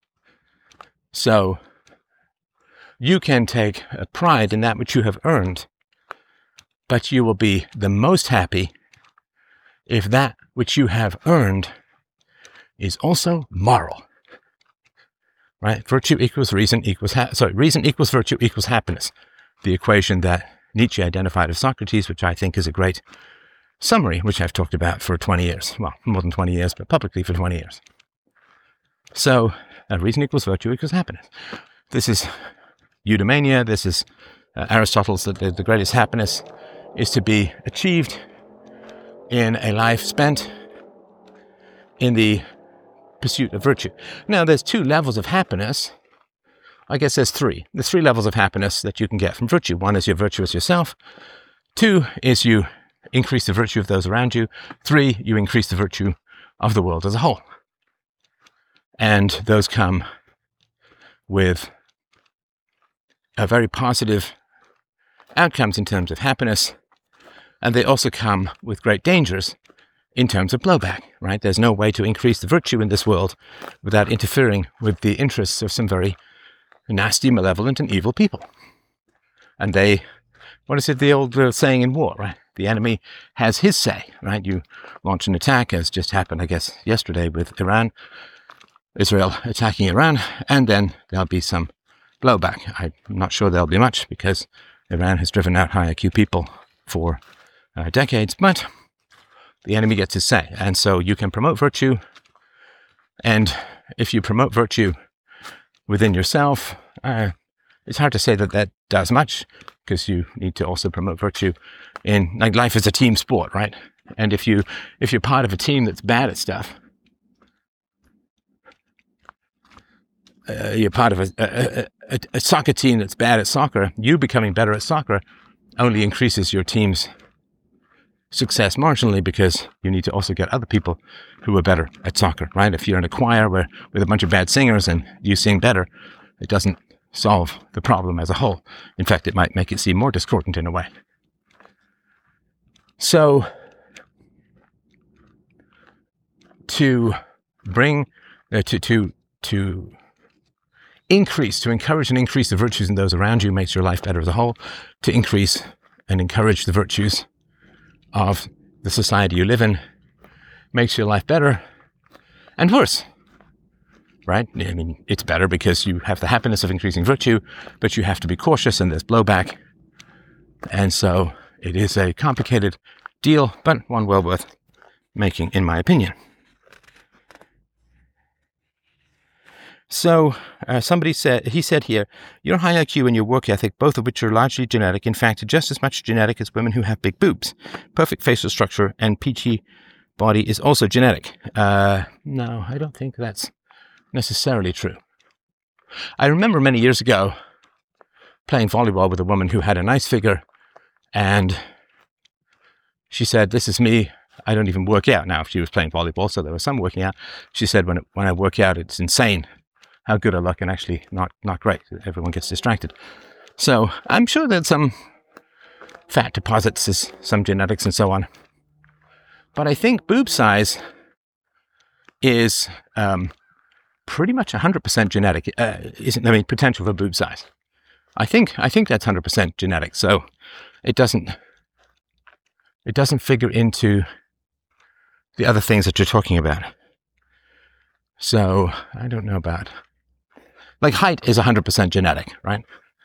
So you can take a pride in that which you have earned, but you will be the most happy if that which you have earned is also moral. Right? Virtue equals reason equals, ha- sorry, reason equals virtue equals happiness. The equation that Nietzsche identified of Socrates, which I think is a great summary, which I've talked about for twenty years. Well, more than twenty years, but publicly for twenty years. So, uh, reason equals virtue equals happiness. This is eudaimonia. This is uh, Aristotle's that the, the greatest happiness is to be achieved in a life spent in the pursuit of virtue. Now, there's two levels of happiness. I guess there's three. There's three levels of happiness that you can get from virtue. One is you're virtuous yourself. Two is you increase the virtue of those around you. Three, you increase the virtue of the world as a whole. And those come with a very positive outcomes in terms of happiness. And they also come with great dangers in terms of blowback, right? There's no way to increase the virtue in this world without interfering with the interests of some very nasty, malevolent, and evil people. And they, what is it, the old uh, saying in war, right? The enemy has his say, right? You launch an attack, as just happened, I guess, yesterday with Iran, Israel attacking Iran, and then there'll be some blowback. I'm not sure there'll be much because Iran has driven out high I Q people for uh, decades, but the enemy gets his say. And so you can promote virtue, and if you promote virtue within yourself, uh, it's hard to say that that does much, because you need to also promote virtue in, like, life is a team sport, right? And if you if you're part of a team that's bad at stuff, uh, you're part of a, a, a, a soccer team that's bad at soccer, you becoming better at soccer only increases your team's success marginally, because you need to also get other people who are better at soccer, right? If you're in a choir where with a bunch of bad singers and you sing better, it doesn't solve the problem as a whole. In fact, it might make it seem more discordant in a way. So, to bring, uh, to, to, to increase, to encourage and increase the virtues in those around you makes your life better as a whole. To increase and encourage the virtues of the society you live in makes your life better and worse, right? I mean, it's better because you have the happiness of increasing virtue, but you have to be cautious and there's blowback. And so it is a complicated deal, but one well worth making, in my opinion. So uh, somebody said, he said here, your high I Q and your work ethic, both of which are largely genetic, in fact, just as much genetic as women who have big boobs. Perfect facial structure and peachy body is also genetic. Uh, no, I don't think that's necessarily true. I remember many years ago playing volleyball with a woman who had a nice figure, and she said, this is me. I don't even work out. Now, she was playing volleyball, so there was some working out. She said, when, it, when I work out, it's insane how good I look, and actually not, not great. Everyone gets distracted. So I'm sure there's some fat deposits, some genetics and so on. But I think boob size is um, pretty much one hundred percent genetic. Uh, isn't I mean, potential for boob size. I think I think that's one hundred percent genetic. So it doesn't it doesn't figure into the other things that you're talking about. So I don't know about. Like, height is one hundred percent genetic, right?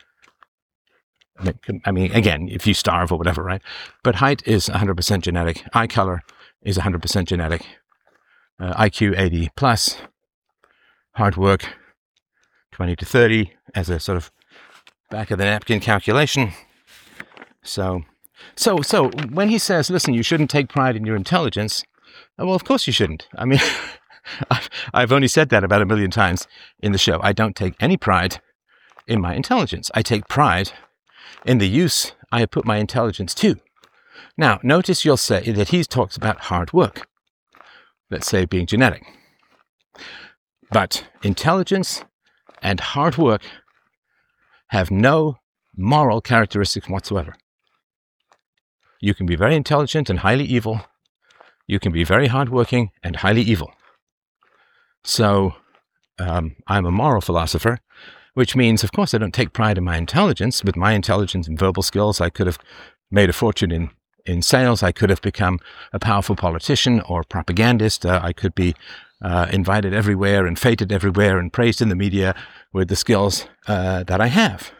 I mean, again, if you starve or whatever, right? But height is one hundred percent genetic. Eye color is one hundred percent genetic. Uh, I Q eighty plus. Hard work twenty to thirty as a sort of back of the napkin calculation. So So, so when he says, listen, you shouldn't take pride in your intelligence, well, of course you shouldn't. I mean, I've, I've only said that about a million times in the show. I don't take any pride in my intelligence. I take pride in the use I have put my intelligence to. Now, notice you'll say that he talks about hard work. Let's say being genetic. But intelligence and hard work have no moral characteristics whatsoever. You can be very intelligent and highly evil. You can be very hardworking and highly evil. So um, I'm a moral philosopher, which means, of course, I don't take pride in my intelligence. With my intelligence and verbal skills, I could have made a fortune in, in sales. I could have become a powerful politician or propagandist. Uh, I could be uh, invited everywhere and feted everywhere and praised in the media with the skills uh, that I have.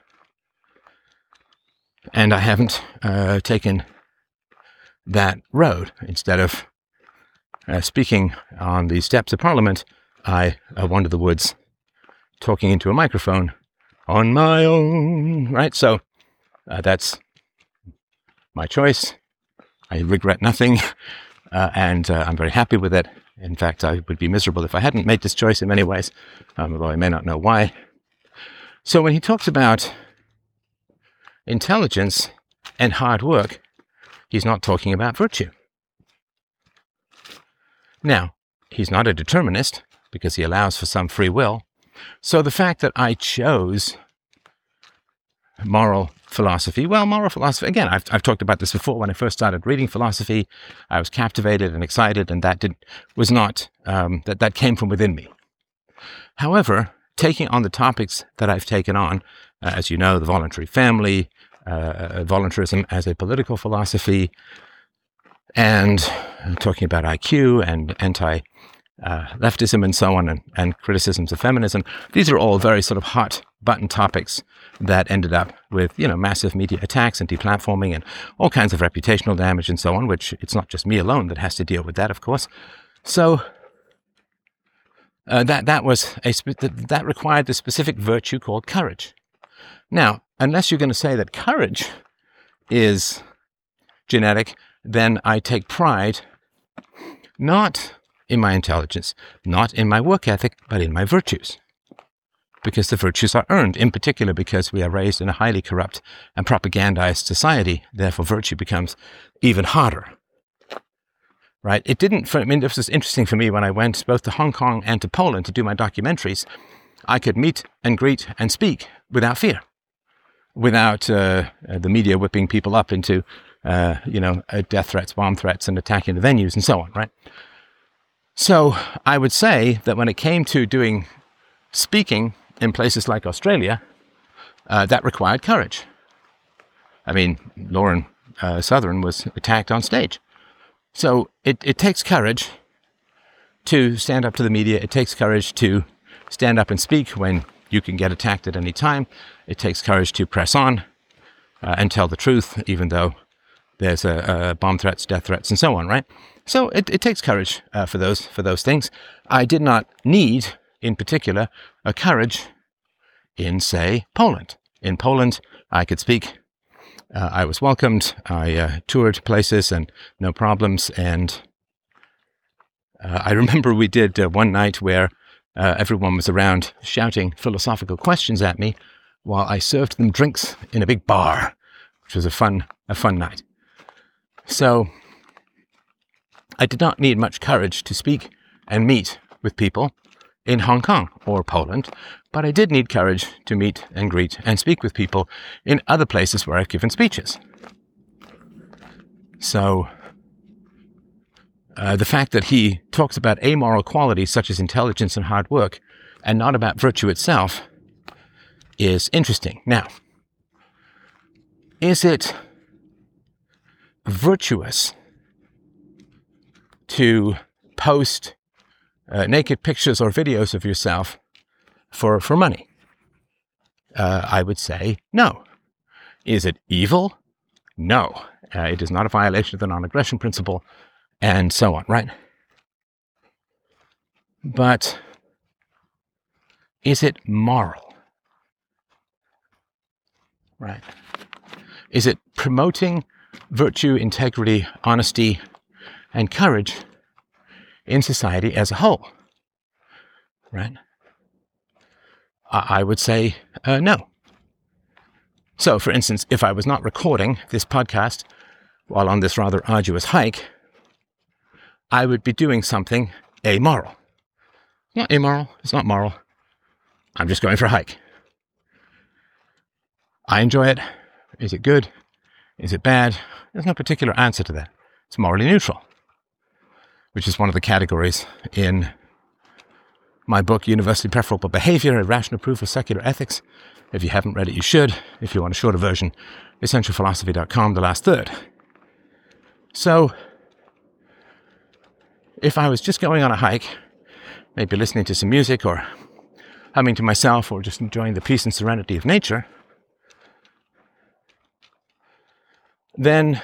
And I haven't uh, taken that road. Instead of uh, speaking on the steps of Parliament, I uh, wander the woods talking into a microphone on my own, right? So uh, that's my choice. I regret nothing, uh, and uh, I'm very happy with it. In fact, I would be miserable if I hadn't made this choice in many ways, um, although I may not know why. So when he talks about intelligence and hard work, he's not talking about virtue. Now, he's not a determinist because he allows for some free will. So the fact that I chose moral philosophy, well, moral philosophy, again, I've, I've talked about this before. When I first started reading philosophy, I was captivated and excited, and that did, was not, um, that, that came from within me. However, taking on the topics that I've taken on, uh, as you know, the voluntary family, uh, voluntarism as a political philosophy, and talking about I Q and anti Uh, leftism and so on, and, and criticisms of feminism. These are all very sort of hot button topics that ended up with, you know, massive media attacks and deplatforming and all kinds of reputational damage and so on, which it's not just me alone that has to deal with that, of course. So uh, that that was a spe- that required the specific virtue called courage. Now, unless you're going to say that courage is genetic, then I take pride not in my intelligence, not in my work ethic, but in my virtues. Because the virtues are earned, in particular because we are raised in a highly corrupt and propagandized society. Therefore, virtue becomes even harder. Right? It didn't, I mean, this was interesting for me when I went both to Hong Kong and to Poland to do my documentaries. I could meet and greet and speak without fear, without uh, the media whipping people up into, uh, you know, death threats, bomb threats, and attacking the venues and so on, right? So I would say that when it came to doing speaking in places like Australia, uh, that required courage. I mean, Lauren uh, Southern was attacked on stage. So it, it takes courage to stand up to the media. It takes courage to stand up and speak when you can get attacked at any time. It takes courage to press on uh, and tell the truth, even though there's uh, uh, bomb threats, death threats, and so on, right? So it, it takes courage uh, for those for those things. I did not need, in particular, a courage in, say, Poland. In Poland, I could speak. Uh, I was welcomed. I uh, toured places and no problems. And uh, I remember we did uh, one night where uh, everyone was around shouting philosophical questions at me while I served them drinks in a big bar, which was a fun a fun night. So I did not need much courage to speak and meet with people in Hong Kong or Poland, but I did need courage to meet and greet and speak with people in other places where I've given speeches. So uh, the fact that he talks about amoral qualities such as intelligence and hard work and not about virtue itself is interesting. Now, is it virtuous to post uh, naked pictures or videos of yourself for, for money? Uh, I would say no. Is it evil? No. Uh, it is not a violation of the non-aggression principle, and so on, right? But is it moral? Right? Is it promoting virtue, integrity, honesty, and courage in society as a whole, right? I would say uh, no. So, for instance, if I was not recording this podcast while on this rather arduous hike, I would be doing something amoral. Not immoral, it's not moral. I'm just going for a hike. I enjoy it. Is it good? Is it bad? There's no particular answer to that. It's morally neutral, which is one of the categories in my book, Universally Preferable Behavior, A Rational Proof of Secular Ethics. If you haven't read it, you should. If you want a shorter version, essential philosophy dot com, the last third. So, if I was just going on a hike, maybe listening to some music or humming to myself or just enjoying the peace and serenity of nature, then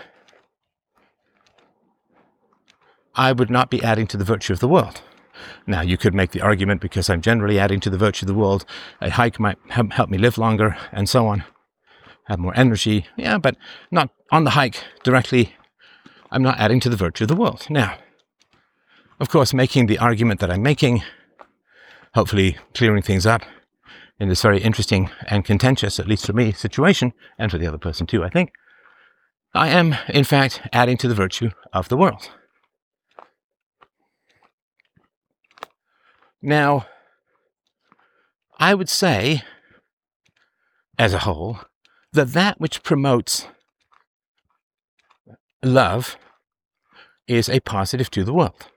I would not be adding to the virtue of the world. Now, you could make the argument, because I'm generally adding to the virtue of the world, a hike might help me live longer and so on, have more energy. Yeah, but not on the hike directly. I'm not adding to the virtue of the world. Now, of course, making the argument that I'm making, hopefully clearing things up in this very interesting and contentious, at least for me, situation, and for the other person too, I think, I am, in fact, adding to the virtue of the world. Now, I would say, as a whole, that that which promotes love is a positive to the world.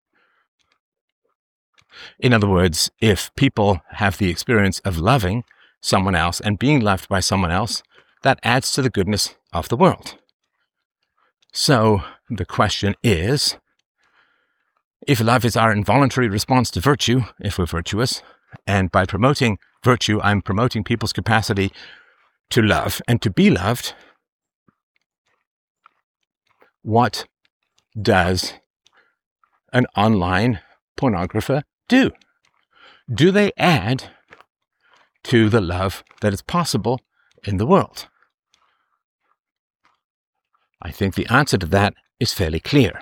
In other words, if people have the experience of loving someone else and being loved by someone else, that adds to the goodness of the world. So the question is, if love is our involuntary response to virtue, if we're virtuous, and by promoting virtue, I'm promoting people's capacity to love and to be loved, what does an online pornographer do? Do they add to the love that is possible in the world? I think the answer to that is fairly clear.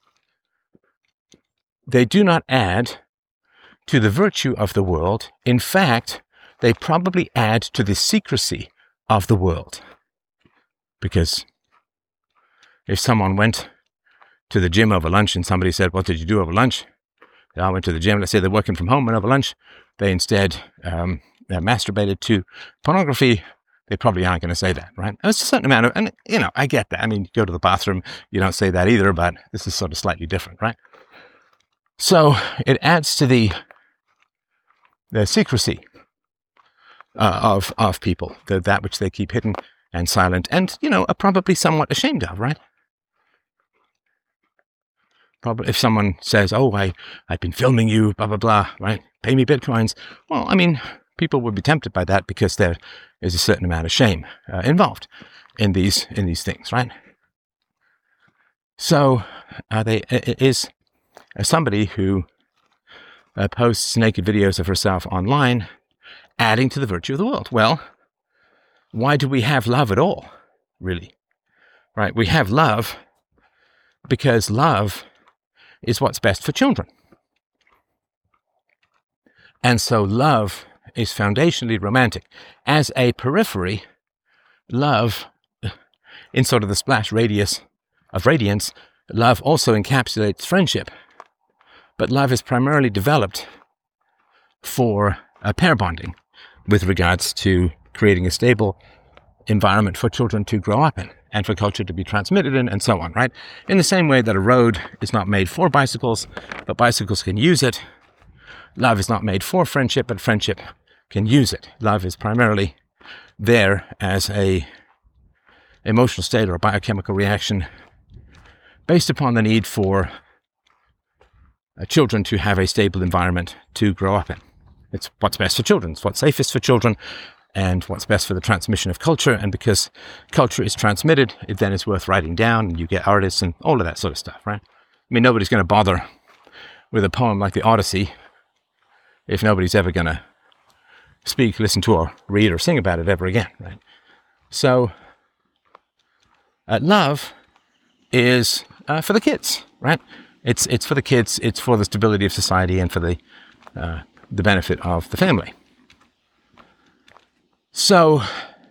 They do not add to the virtue of the world. In fact, they probably add to the secrecy of the world. Because if someone went to the gym over lunch and somebody said, "What did you do over lunch?" I went to the gym. Let's say they're working from home and over lunch, they instead um, masturbated to pornography. They probably aren't going to say that, right? There's a certain amount of, and you know, I get that. I mean, you go to the bathroom, you don't say that either, but this is sort of slightly different, right? So it adds to the the secrecy uh, of of people, the, that which they keep hidden and silent, and you know, are probably somewhat ashamed of, right? Probably if someone says, "Oh, I I've been filming you, blah blah blah," right? Pay me bitcoins. Well, I mean, people would be tempted by that because there is a certain amount of shame uh, involved in these in these things, right? So, uh, they it is uh, somebody who uh, posts naked videos of herself online, adding to the virtue of the world. Well, why do we have love at all, really? Right? We have love because love is what's best for children. And so love is foundationally romantic. As a periphery, love, in sort of the splash radius of radiance, love also encapsulates friendship. But love is primarily developed for uh, pair bonding with regards to creating a stable environment for children to grow up in and for culture to be transmitted in, and so on, right? In the same way that a road is not made for bicycles, but bicycles can use it, love is not made for friendship, but friendship can use it. Love is primarily there as a emotional state or a biochemical reaction based upon the need for uh, children to have a stable environment to grow up in. It's what's best for children. It's what's safest for children and what's best for the transmission of culture. And because culture is transmitted, it then is worth writing down, and you get artists and all of that sort of stuff, right? I mean, nobody's going to bother with a poem like the Odyssey if nobody's ever going to speak, listen to, or read, or sing about it ever again, right? So, Uh, love is uh, for the kids, right? It's it's for the kids. It's for the stability of society and for the uh, the benefit of the family. So,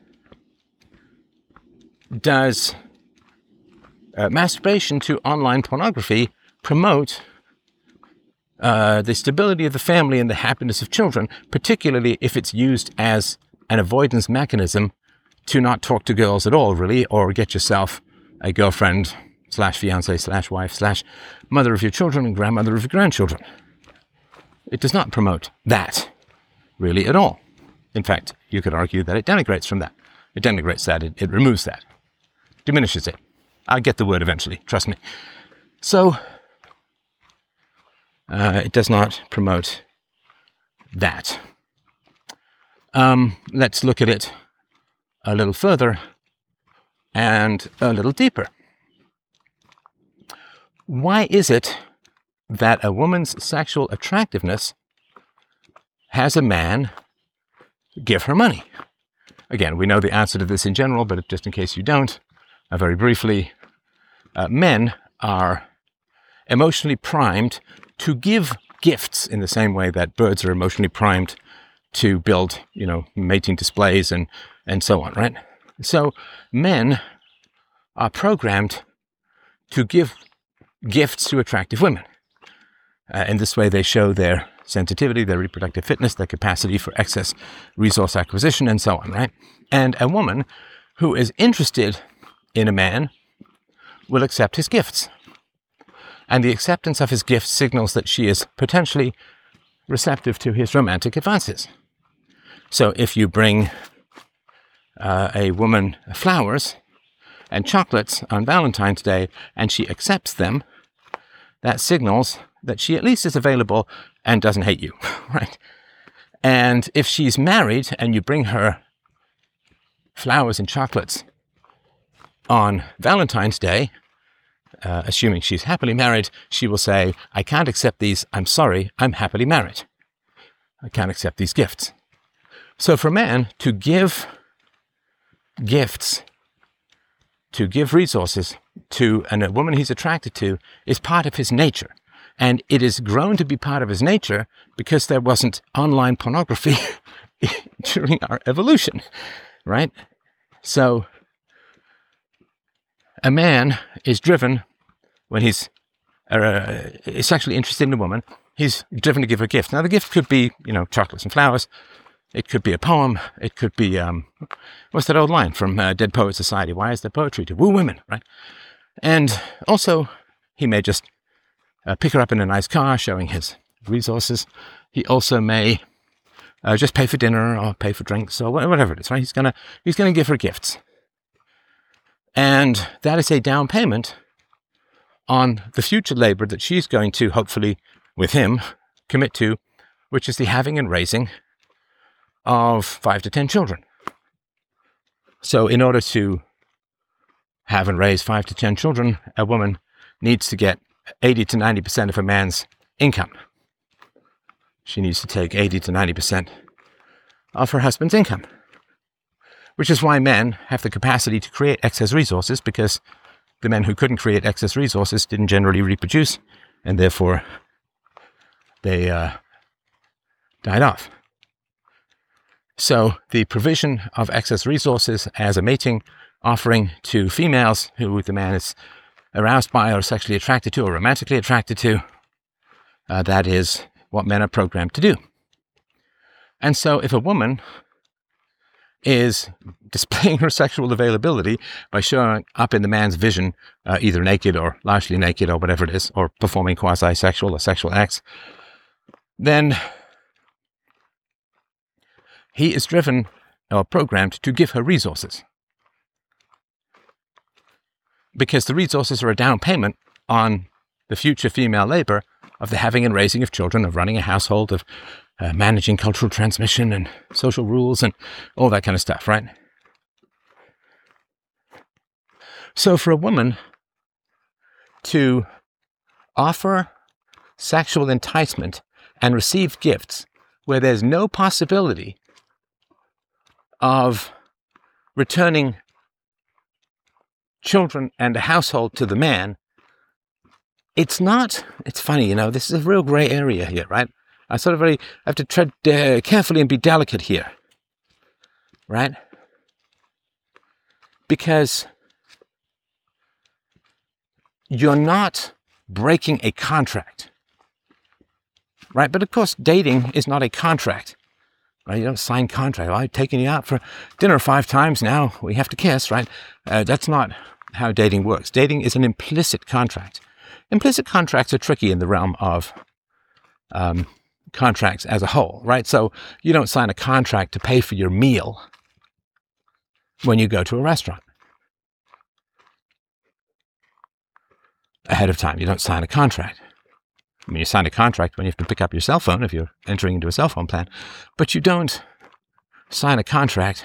does uh, masturbation to online pornography promote uh, the stability of the family and the happiness of children, particularly if it's used as an avoidance mechanism to not talk to girls at all, really, or get yourself a girlfriend slash fiance slash wife slash mother of your children and grandmother of your grandchildren? It does not promote that, really, at all. In fact, you could argue that it denigrates from that. It denigrates that. It, it removes that. Diminishes it. I'll get the word eventually, trust me. So, uh, it does not promote that. Um, let's look at it a little further and a little deeper. Why is it that a woman's sexual attractiveness has a man give her money? Again, we know the answer to this in general, but just in case you don't, uh, very briefly, uh, men are emotionally primed to give gifts in the same way that birds are emotionally primed to build, you know, mating displays and, and so on, right? So men are programmed to give gifts to attractive women. Uh, in this way, they show their sensitivity, their reproductive fitness, their capacity for excess resource acquisition, and so on, right? And a woman who is interested in a man will accept his gifts. And the acceptance of his gifts signals that she is potentially receptive to his romantic advances. So if you bring uh, a woman flowers and chocolates on Valentine's Day and she accepts them, that signals that she at least is available and doesn't hate you, right? And if she's married and you bring her flowers and chocolates on Valentine's Day, uh, assuming she's happily married, she will say, I can't accept these, I'm sorry, I'm happily married. I can't accept these gifts. So for a man to give gifts, to give resources to an, a woman he's attracted to is part of his nature. And it is grown to be part of his nature because there wasn't online pornography during our evolution, right? So a man is driven when he's uh, sexually interested in a woman, he's driven to give her a gift. Now, the gift could be, you know, chocolates and flowers. It could be a poem. It could be, um, what's that old line from uh, Dead Poets Society? Why is there poetry? To woo women, right? And also, he may just uh, pick her up in a nice car, showing his resources. He also may uh, just pay for dinner or pay for drinks or whatever it is, right? He's gonna he's gonna give her gifts, and that is a down payment on the future labor that she's going to, hopefully, with him, commit to, which is the having and raising of five to ten children. So in order to have and raise five to ten children, a woman needs to get eighty to ninety percent of a man's income. She needs to take eighty to ninety percent of her husband's income, which is why men have the capacity to create excess resources, because the men who couldn't create excess resources didn't generally reproduce, and therefore they uh, died off. So the provision of excess resources as a mating offering to females who the man is aroused by or sexually attracted to or romantically attracted to, uh, that is what men are programmed to do. And so if a woman is displaying her sexual availability by showing up in the man's vision, uh, either naked or largely naked or whatever it is, or performing quasi-sexual or sexual acts, then he is driven or programmed to give her resources. Because the resources are a down payment on the future female labor of the having and raising of children, of running a household, of uh, managing cultural transmission and social rules and all that kind of stuff, right? So for a woman to offer sexual enticement and receive gifts where there's no possibility of returning children and a household to the man, it's not, it's funny, you know, this is a real grey area here, right? I sort of very, have to tread uh, carefully and be delicate here, right? Because you're not breaking a contract, right? But of course, dating is not a contract, right? You don't sign contract. Oh, I've taken you out for dinner five times now. We have to kiss, right? Uh, that's not how dating works. Dating is an implicit contract. Implicit contracts are tricky in the realm of um, contracts as a whole, right? So you don't sign a contract to pay for your meal when you go to a restaurant ahead of time. You don't sign a contract. I mean, you sign a contract when you have to pick up your cell phone if you're entering into a cell phone plan, but you don't sign a contract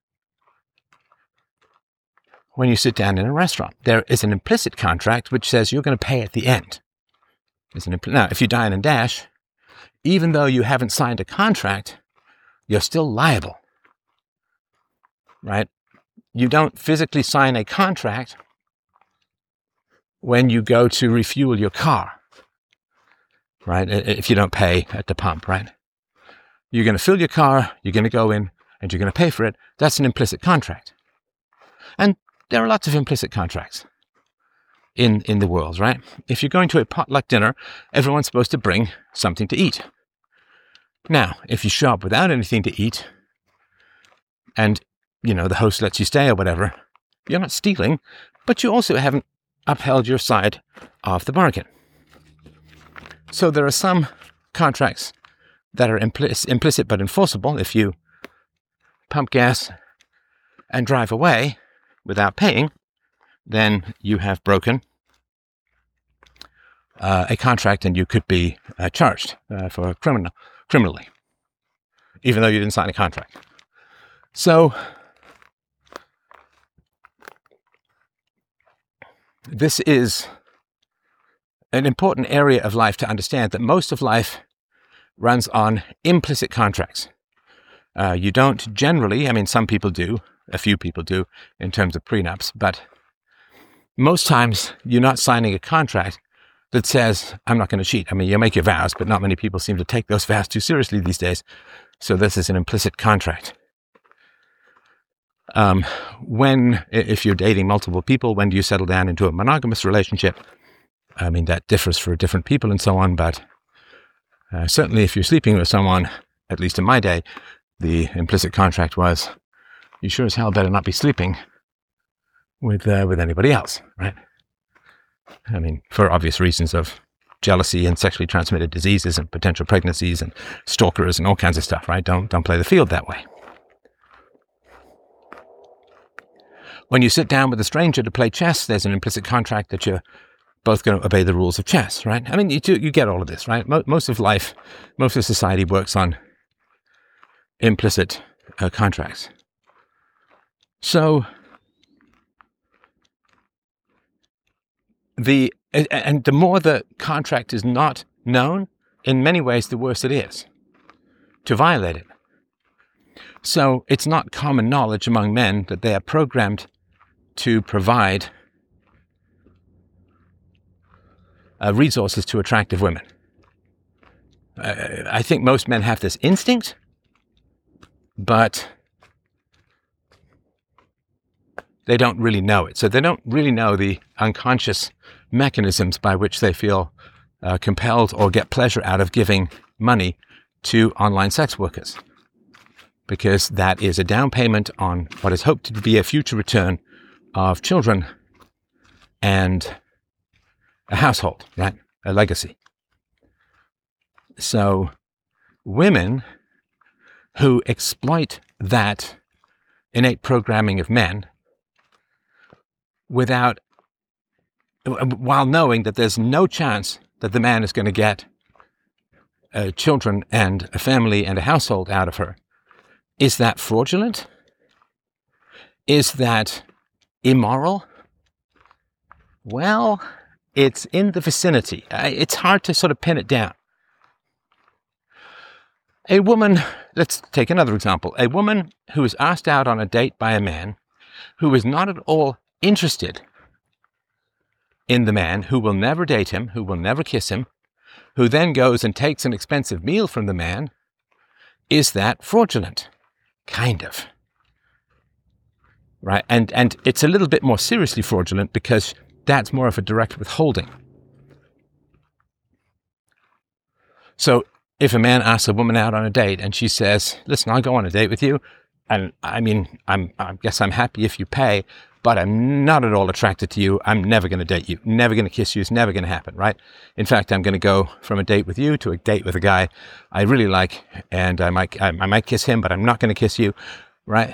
when you sit down in a restaurant. There is an implicit contract which says you're going to pay at the end. There's an impl- now, if you dine and dash, even though you haven't signed a contract, you're still liable, right? You don't physically sign a contract when you go to refuel your car, right? If you don't pay at the pump, right? You're going to fill your car, you're going to go in, and you're going to pay for it. That's an implicit contract. And there are lots of implicit contracts in, in the world, right? If you're going to a potluck dinner, everyone's supposed to bring something to eat. Now, if you show up without anything to eat, and, you know, the host lets you stay or whatever, you're not stealing, but you also haven't upheld your side of the bargain. So there are some contracts that are implicit, implicit but enforceable. If you pump gas and drive away without paying, then you have broken uh, a contract and you could be uh, charged uh, for criminal criminally, even though you didn't sign a contract. So this is an important area of life to understand, that most of life runs on implicit contracts. Uh, you don't generally, I mean, some people do, a few people do in terms of prenups, but most times you're not signing a contract that says, I'm not going to cheat. I mean, you make your vows, but not many people seem to take those vows too seriously these days. So this is an implicit contract. Um, when, if you're dating multiple people, when do you settle down into a monogamous relationship? I mean, that differs for different people and so on, but uh, certainly if you're sleeping with someone, at least in my day, the implicit contract was, you sure as hell better not be sleeping with uh, with anybody else, right? I mean, for obvious reasons of jealousy and sexually transmitted diseases and potential pregnancies and stalkers and all kinds of stuff, right? Don't don't play the field that way. When you sit down with a stranger to play chess, there's an implicit contract that you're both going to obey the rules of chess, right? I mean, you do, you get all of this, right? Mo- most of life, most of society works on implicit uh, contracts. So the and the more the contract is not known, in many ways, the worse it is to violate it. So it's not common knowledge among men that they are programmed to provide uh, resources to attractive women. Uh, I think most men have this instinct, but they don't really know it. So they don't really know the unconscious mechanisms by which they feel uh, compelled or get pleasure out of giving money to online sex workers, because that is a down payment on what is hoped to be a future return of children and a household, right? A legacy. So women who exploit that innate programming of men without, while knowing that there's no chance that the man is going to get uh, children and a family and a household out of her, is that fraudulent? Is that immoral? Well, it's in the vicinity. It's hard to sort of pin it down. A woman, let's take another example. A woman who is asked out on a date by a man who is not at all interested in the man, who will never date him, who will never kiss him, who then goes and takes an expensive meal from the man, is that fraudulent? Kind of. Right? And and it's a little bit more seriously fraudulent because that's more of a direct withholding. So if a man asks a woman out on a date and she says, listen, I'll go on a date with you, and I mean, I'm, I guess I'm happy if you pay, but I'm not at all attracted to you. I'm never going to date you, never going to kiss you. It's never going to happen, right? In fact, I'm going to go from a date with you to a date with a guy I really like, and I might, I, I might kiss him, but I'm not going to kiss you, right?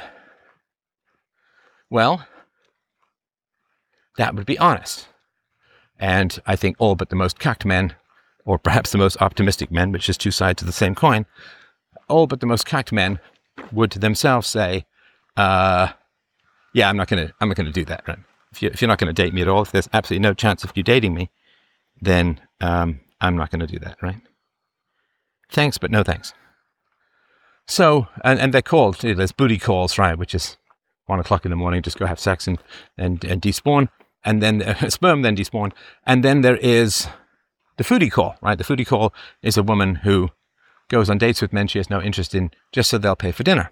Well, that would be honest. And I think all but the most cucked men, or perhaps the most optimistic men, which is two sides of the same coin, all but the most cucked men would to themselves say, uh, yeah, I'm not going to, I'm not going to do that, right? If, you, if you're not going to date me at all, if there's absolutely no chance of you dating me, then um, I'm not going to do that, right? Thanks, but no thanks. So, and, and they're called, there's booty calls, right, which is one o'clock in the morning, just go have sex and, and, and despawn, and then uh, sperm then despawn, and then there is the foodie call, right? The foodie call is a woman who goes on dates with men she has no interest in just so they'll pay for dinner.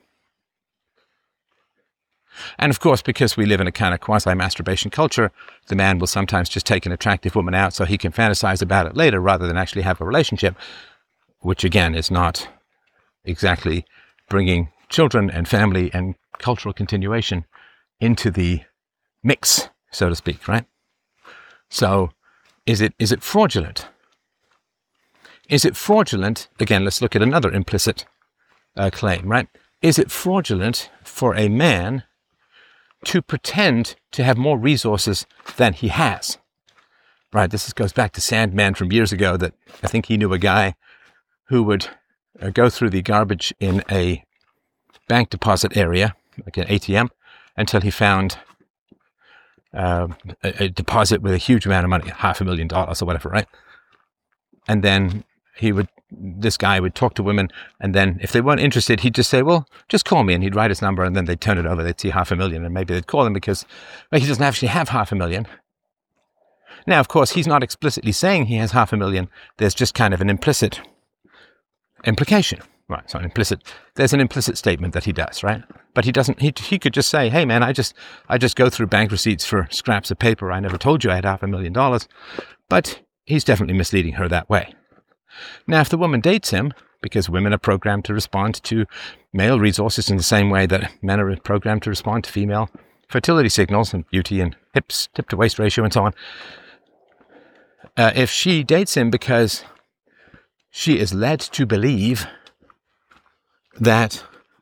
And of course, because we live in a kind of quasi-masturbation culture, the man will sometimes just take an attractive woman out so he can fantasize about it later rather than actually have a relationship, which again is not exactly bringing children and family and cultural continuation into the mix, so to speak, right? So is it is it fraudulent? Is it fraudulent? Again, let's look at another implicit uh, claim, right? Is it fraudulent for a man to pretend to have more resources than he has? Right, this is, goes back to Sandman from years ago, that I think he knew a guy who would uh, go through the garbage in a bank deposit area, like an A T M, until he found uh, a, a deposit with a huge amount of money, half a million dollars or whatever, right? And then he would, this guy would talk to women, and then if they weren't interested, he'd just say, well, just call me, and he'd write his number, and then they'd turn it over, they'd see half a million, and maybe they'd call him because, well, he doesn't actually have half a million. Now, of course, he's not explicitly saying he has half a million. There's just kind of an implicit implication. Right, so an implicit, there's an implicit statement that he does, right? But he doesn't, he he could just say, hey man, I just I just go through bank receipts for scraps of paper. I never told you I had half a million dollars. But he's definitely misleading her that way. Now, if the woman dates him, because women are programmed to respond to male resources in the same way that men are programmed to respond to female fertility signals and beauty and hips, tip to waist ratio and so on. Uh, if she dates him because she is led to believe that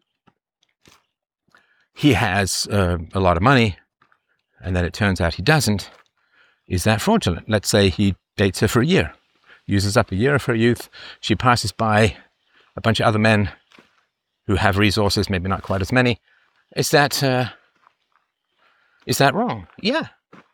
he has uh, a lot of money, and then it turns out he doesn't, is that fraudulent? Let's say he dates her for a year, uses up a year of her youth. She passes by a bunch of other men who have resources, maybe not quite as many. Is that uh, is that wrong? Yeah.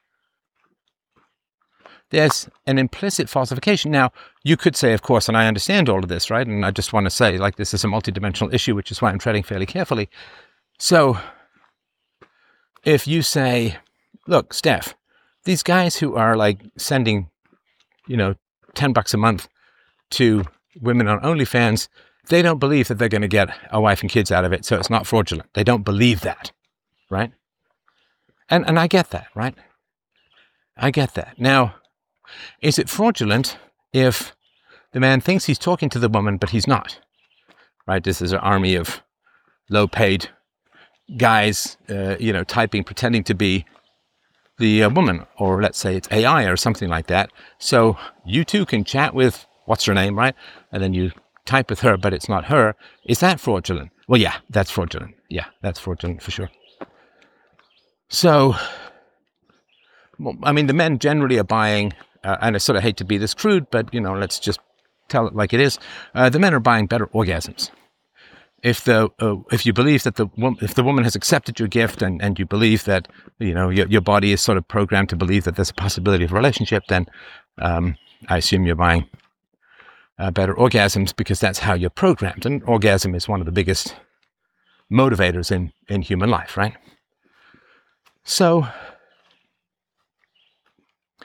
There's an implicit falsification. Now, you could say, of course, and I understand all of this, right? And I just want to say, like, this is a multidimensional issue, which is why I'm treading fairly carefully. So, if you say, look, Steph, these guys who are, like, sending, you know, ten bucks a month to women on OnlyFans, they don't believe that they're going to get a wife and kids out of it, so it's not fraudulent. They don't believe that, right? And and I get that, right? I get that. Now, is it fraudulent if the man thinks he's talking to the woman, but he's not? Right? This is an army of low-paid guys, uh, you know, typing, pretending to be the uh, woman, or let's say it's A I or something like that. So you too can chat with, what's her name, right? And then you type with her, but it's not her. Is that fraudulent? Well, yeah, that's fraudulent. Yeah, that's fraudulent for sure. So, well, I mean, the men generally are buying, uh, and I sort of hate to be this crude, but, you know, let's just tell it like it is. Uh, the men are buying better orgasms. If the uh, if you believe that the if the woman has accepted your gift, and, and you believe that, you know, your your body is sort of programmed to believe that there's a possibility of a relationship, then um, I assume you're buying uh, better orgasms, because that's how you're programmed. And orgasm is one of the biggest motivators in, in human life, right? So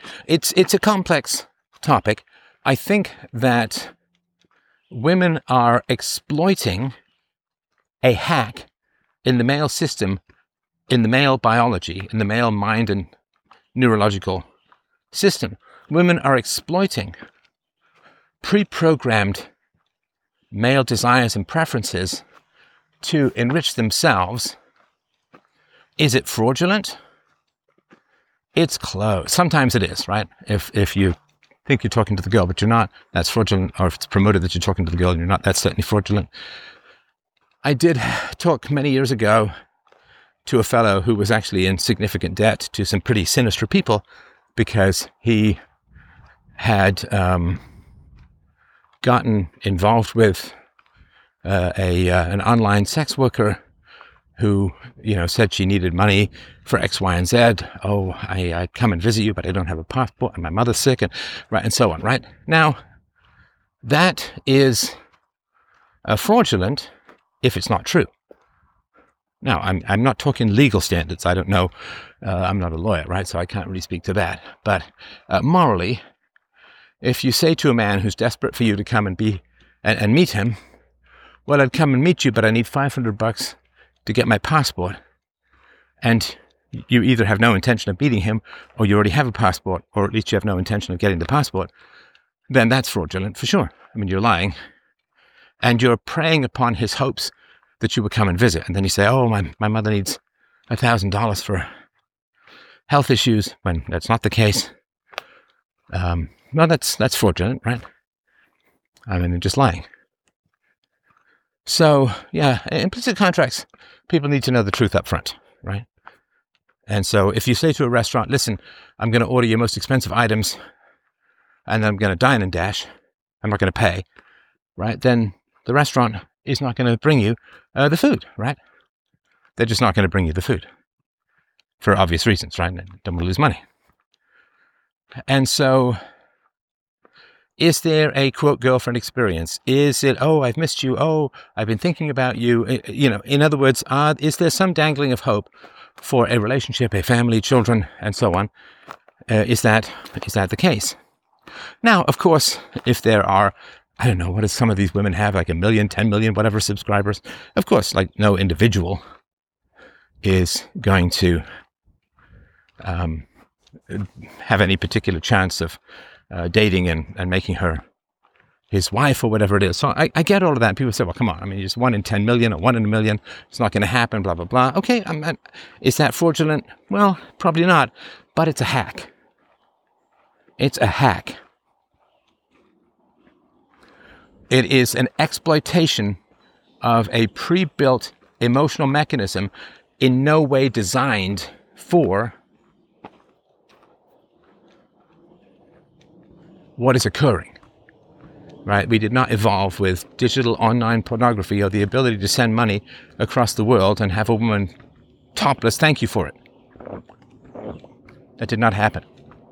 It's it's a complex topic. I think that women are exploiting a hack in the male system, in the male biology, in the male mind and neurological system. Women are exploiting pre-programmed male desires and preferences to enrich themselves. Is it fraudulent? It's close. Sometimes it is, right? If if you think you're talking to the girl, but you're not, that's fraudulent. Or if it's promoted that you're talking to the girl and you're not, that's certainly fraudulent. I did talk many years ago to a fellow who was actually in significant debt to some pretty sinister people because he had um, gotten involved with uh, a uh, an online sex worker who, you know, said she needed money for X, Y, and Z. Oh, I, I come and visit you, but I don't have a passport, and my mother's sick, and right, and so on. Right now, that is uh, fraudulent if it's not true. Now, I'm I'm not talking legal standards. I don't know. Uh, I'm not a lawyer, right? So I can't really speak to that. But uh, morally, if you say to a man who's desperate for you to come and be and, and meet him, well, I'd come and meet you, but I need five hundred bucks to get my passport, and you either have no intention of meeting him, or you already have a passport, or at least you have no intention of getting the passport, then that's fraudulent for sure. I mean, you're lying, and you're preying upon his hopes that you would come and visit. And then you say, oh, my, my mother needs a thousand dollars for health issues, when that's not the case. Um, well, that's, that's fraudulent, right? I mean, you're just lying. So, yeah, implicit contracts, people need to know the truth up front, right? And so if you say to a restaurant, listen, I'm going to order your most expensive items, and then I'm going to dine and dash, I'm not going to pay, right? Then the restaurant is not going to bring you uh, the food, right? They're just not going to bring you the food for obvious reasons, right? They don't want to lose money. And so, is there a, quote, girlfriend experience? Is it, oh, I've missed you. Oh, I've been thinking about you. You know, in other words, uh, is there some dangling of hope for a relationship, a family, children, and so on? Uh, is that is that the case? Now, of course, if there are, I don't know, what does some of these women have, like a million, ten million, whatever subscribers? Of course, like no individual is going to um, have any particular chance of uh, dating and, and making her his wife or whatever it is. So I, I get all of that. People say, well, come on. I mean, it's one in ten million or one in a million. It's not going to happen, blah, blah, blah. Okay, I'm, I'm, is that fraudulent? Well, probably not, but it's a hack. It's a hack. It is an exploitation of a pre-built emotional mechanism in no way designed for what is occurring, right? We did not evolve with digital online pornography or the ability to send money across the world and have a woman topless thank you for it. That did not happen.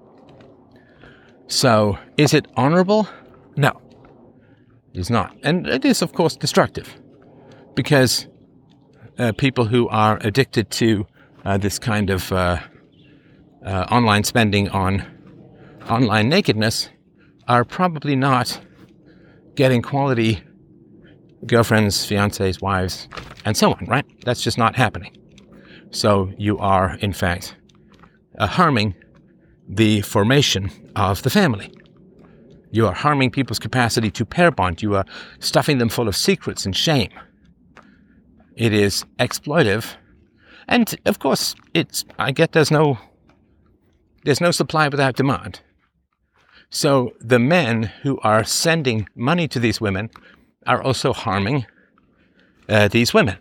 So, is it honorable? No. It is not. And it is, of course, destructive, because uh, people who are addicted to uh, this kind of uh, uh, online spending on online nakedness are probably not getting quality girlfriends, fiancés, wives, and so on, right? That's just not happening. So you are, in fact, uh, harming the formation of the family. You are harming people's capacity to pair bond. You are stuffing them full of secrets and shame. It is exploitive. And, of course, it's, I get there's no, there's no supply without demand. So the men who are sending money to these women are also harming uh, these women,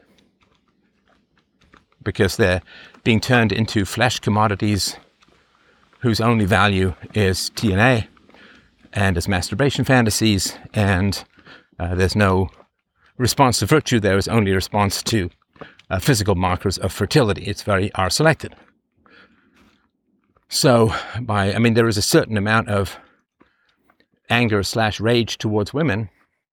because they're being turned into flesh commodities whose only value is T N A and as masturbation fantasies, and uh, there's no response to virtue. There is only a response to uh, physical markers of fertility. It's very R-selected. So, by I mean, there is a certain amount of anger slash rage towards women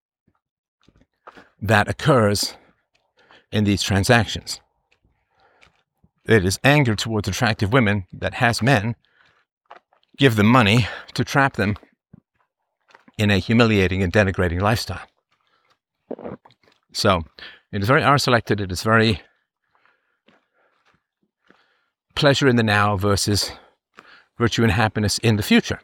that occurs in these transactions. It is anger towards attractive women that has men give them money to trap them in a humiliating and denigrating lifestyle. So it is very R-selected. It is very pleasure in the now versus virtue and happiness in the future.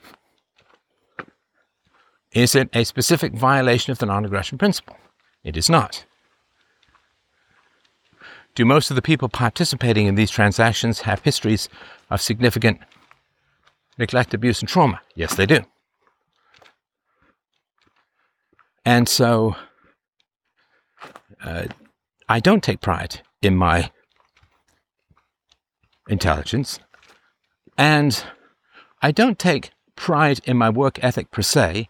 Is it a specific violation of the non-aggression principle? It is not. Do most of the people participating in these transactions have histories of significant neglect, abuse, and trauma? Yes, they do. And so uh, I don't take pride in my intelligence, and I don't take pride in my work ethic per se.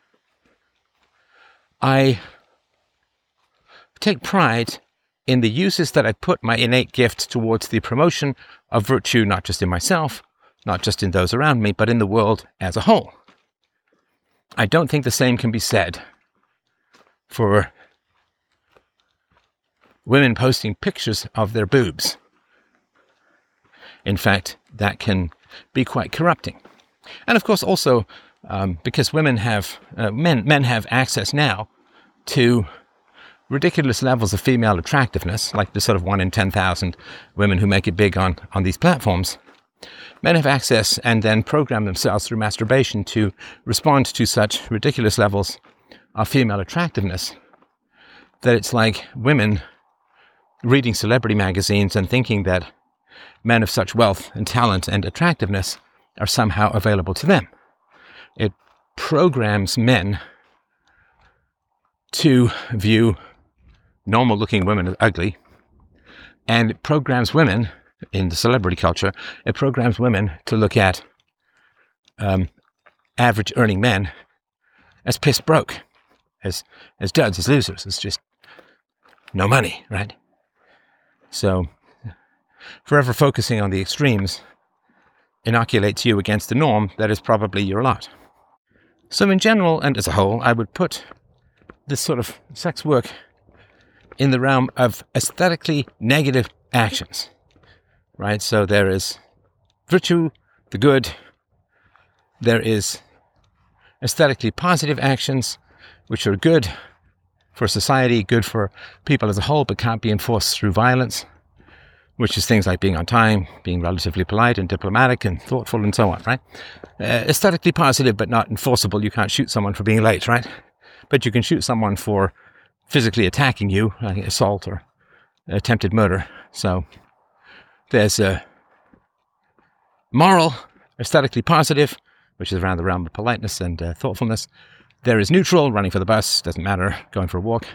I take pride in the uses that I put my innate gift towards the promotion of virtue, not just in myself, not just in those around me, but in the world as a whole. I don't think the same can be said for women posting pictures of their boobs. In fact, that can be quite corrupting. And of course also, um, because women have, uh, men, men have access now to ridiculous levels of female attractiveness, like the sort of one in ten thousand women who make it big on, on these platforms. Men have access and then program themselves through masturbation to respond to such ridiculous levels of female attractiveness that it's like women reading celebrity magazines and thinking that men of such wealth and talent and attractiveness are somehow available to them. It programs men to view normal-looking women as ugly, and it programs women, in the celebrity culture, it programs women to look at um, average-earning men as piss broke, as as duds, as losers. It's just no money, right? So forever focusing on the extremes inoculates you against the norm that is probably your lot. So in general and as a whole, I would put this sort of sex work in the realm of aesthetically negative actions, right? So there is virtue, the good. There is aesthetically positive actions, which are good for society, good for people as a whole, but can't be enforced through violence, which is things like being on time, being relatively polite and diplomatic and thoughtful and so on, right? Uh, aesthetically positive, but not enforceable. You can't shoot someone for being late, right? But you can shoot someone for physically attacking you, like assault or attempted murder. So there's a moral, aesthetically positive, which is around the realm of politeness and uh, thoughtfulness. There is neutral, running for the bus, doesn't matter, going for a walk.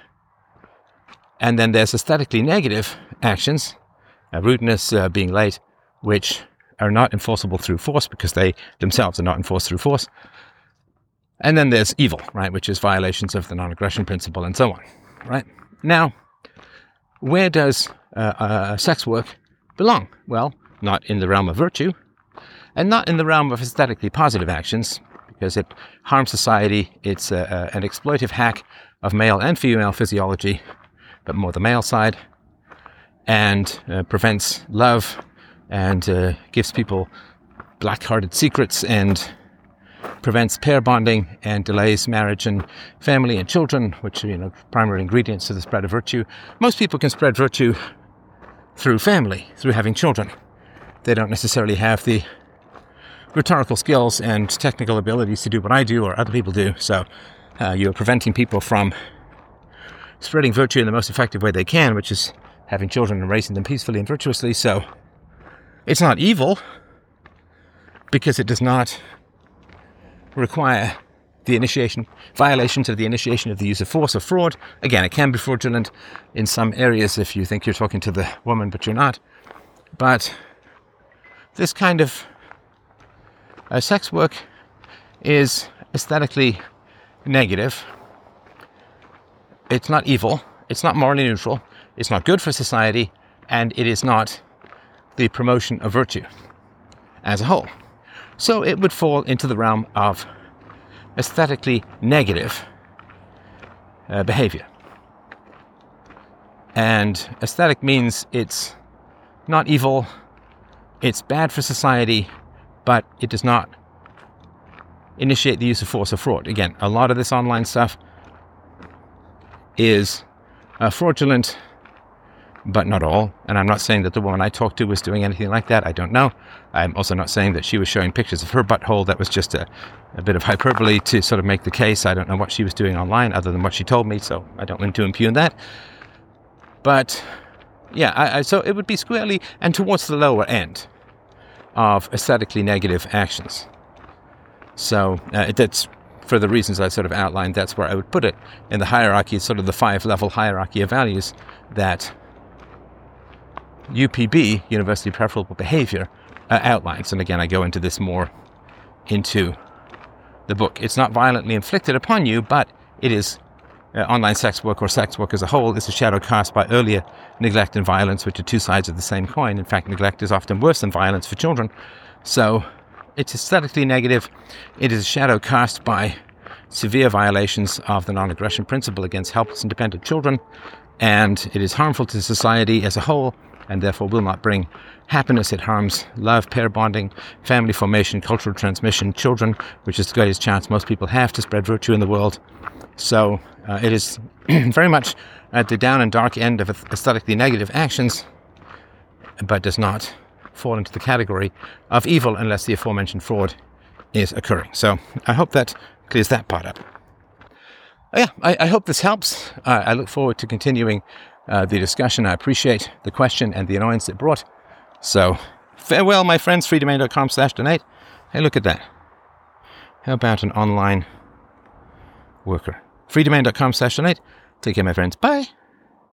And then there's aesthetically negative actions, uh, rudeness, uh, being late, which are not enforceable through force because they themselves are not enforced through force. And then there's evil, right, which is violations of the non-aggression principle and so on, right? Now, where does uh, uh, sex work belong? Well, not in the realm of virtue, and not in the realm of aesthetically positive actions, because it harms society. It's a, a, an exploitive hack of male and female physiology, but more the male side, and uh, prevents love and uh, gives people black-hearted secrets and prevents pair bonding and delays marriage and family and children, which are, you know, primary ingredients to the spread of virtue. Most people can spread virtue through family, through having children. They don't necessarily have the rhetorical skills and technical abilities to do what I do or other people do. So uh, you're preventing people from spreading virtue in the most effective way they can, which is having children and raising them peacefully and virtuously. So it's not evil because it does not require the initiation, violations of the initiation of the use of force or fraud. Again, it can be fraudulent in some areas if you think you're talking to the woman, but you're not. But this kind of uh, sex work is aesthetically negative. It's not evil. It's not morally neutral. It's not good for society. And it is not the promotion of virtue as a whole. So it would fall into the realm of aesthetically negative uh, behavior. And aesthetic means it's not evil, it's bad for society, but it does not initiate the use of force or fraud. Again, a lot of this online stuff is uh, fraudulent, but not all. And I'm not saying that the woman I talked to was doing anything like that. I don't know. I'm also not saying that she was showing pictures of her butthole. That was just a, a bit of hyperbole to sort of make the case. I don't know what she was doing online other than what she told me, so I don't want to impugn that. But yeah, I, I, so it would be squarely and towards the lower end of aesthetically negative actions. So uh, that's, for the reasons I sort of outlined, that's where I would put it in the hierarchy, sort of the five-level hierarchy of values that U P B, Universally Preferable Behavior, uh, outlines. And again, I go into this more into the book. It's not violently inflicted upon you, but it is uh, online sex work, or sex work as a whole, is a shadow cast by earlier neglect and violence, which are two sides of the same coin. In fact, neglect is often worse than violence for children. So it's aesthetically negative. It is a shadow cast by severe violations of the non-aggression principle against helpless and dependent children, and it is harmful to society as a whole, and therefore will not bring happiness. It harms love, pair bonding, family formation, cultural transmission, children, which is the greatest chance most people have to spread virtue in the world. So uh, it is very much at the down and dark end of aesthetically negative actions, but does not fall into the category of evil unless the aforementioned fraud is occurring. So I hope that clears that part up. Oh, yeah, I, I hope this helps. Uh, I look forward to continuing uh, the discussion. I appreciate the question and the annoyance it brought. So farewell, my friends. freedomain.com slash donate. Hey, look at that. How about an online worker? freedomain.com slash donate. Take care, my friends. Bye.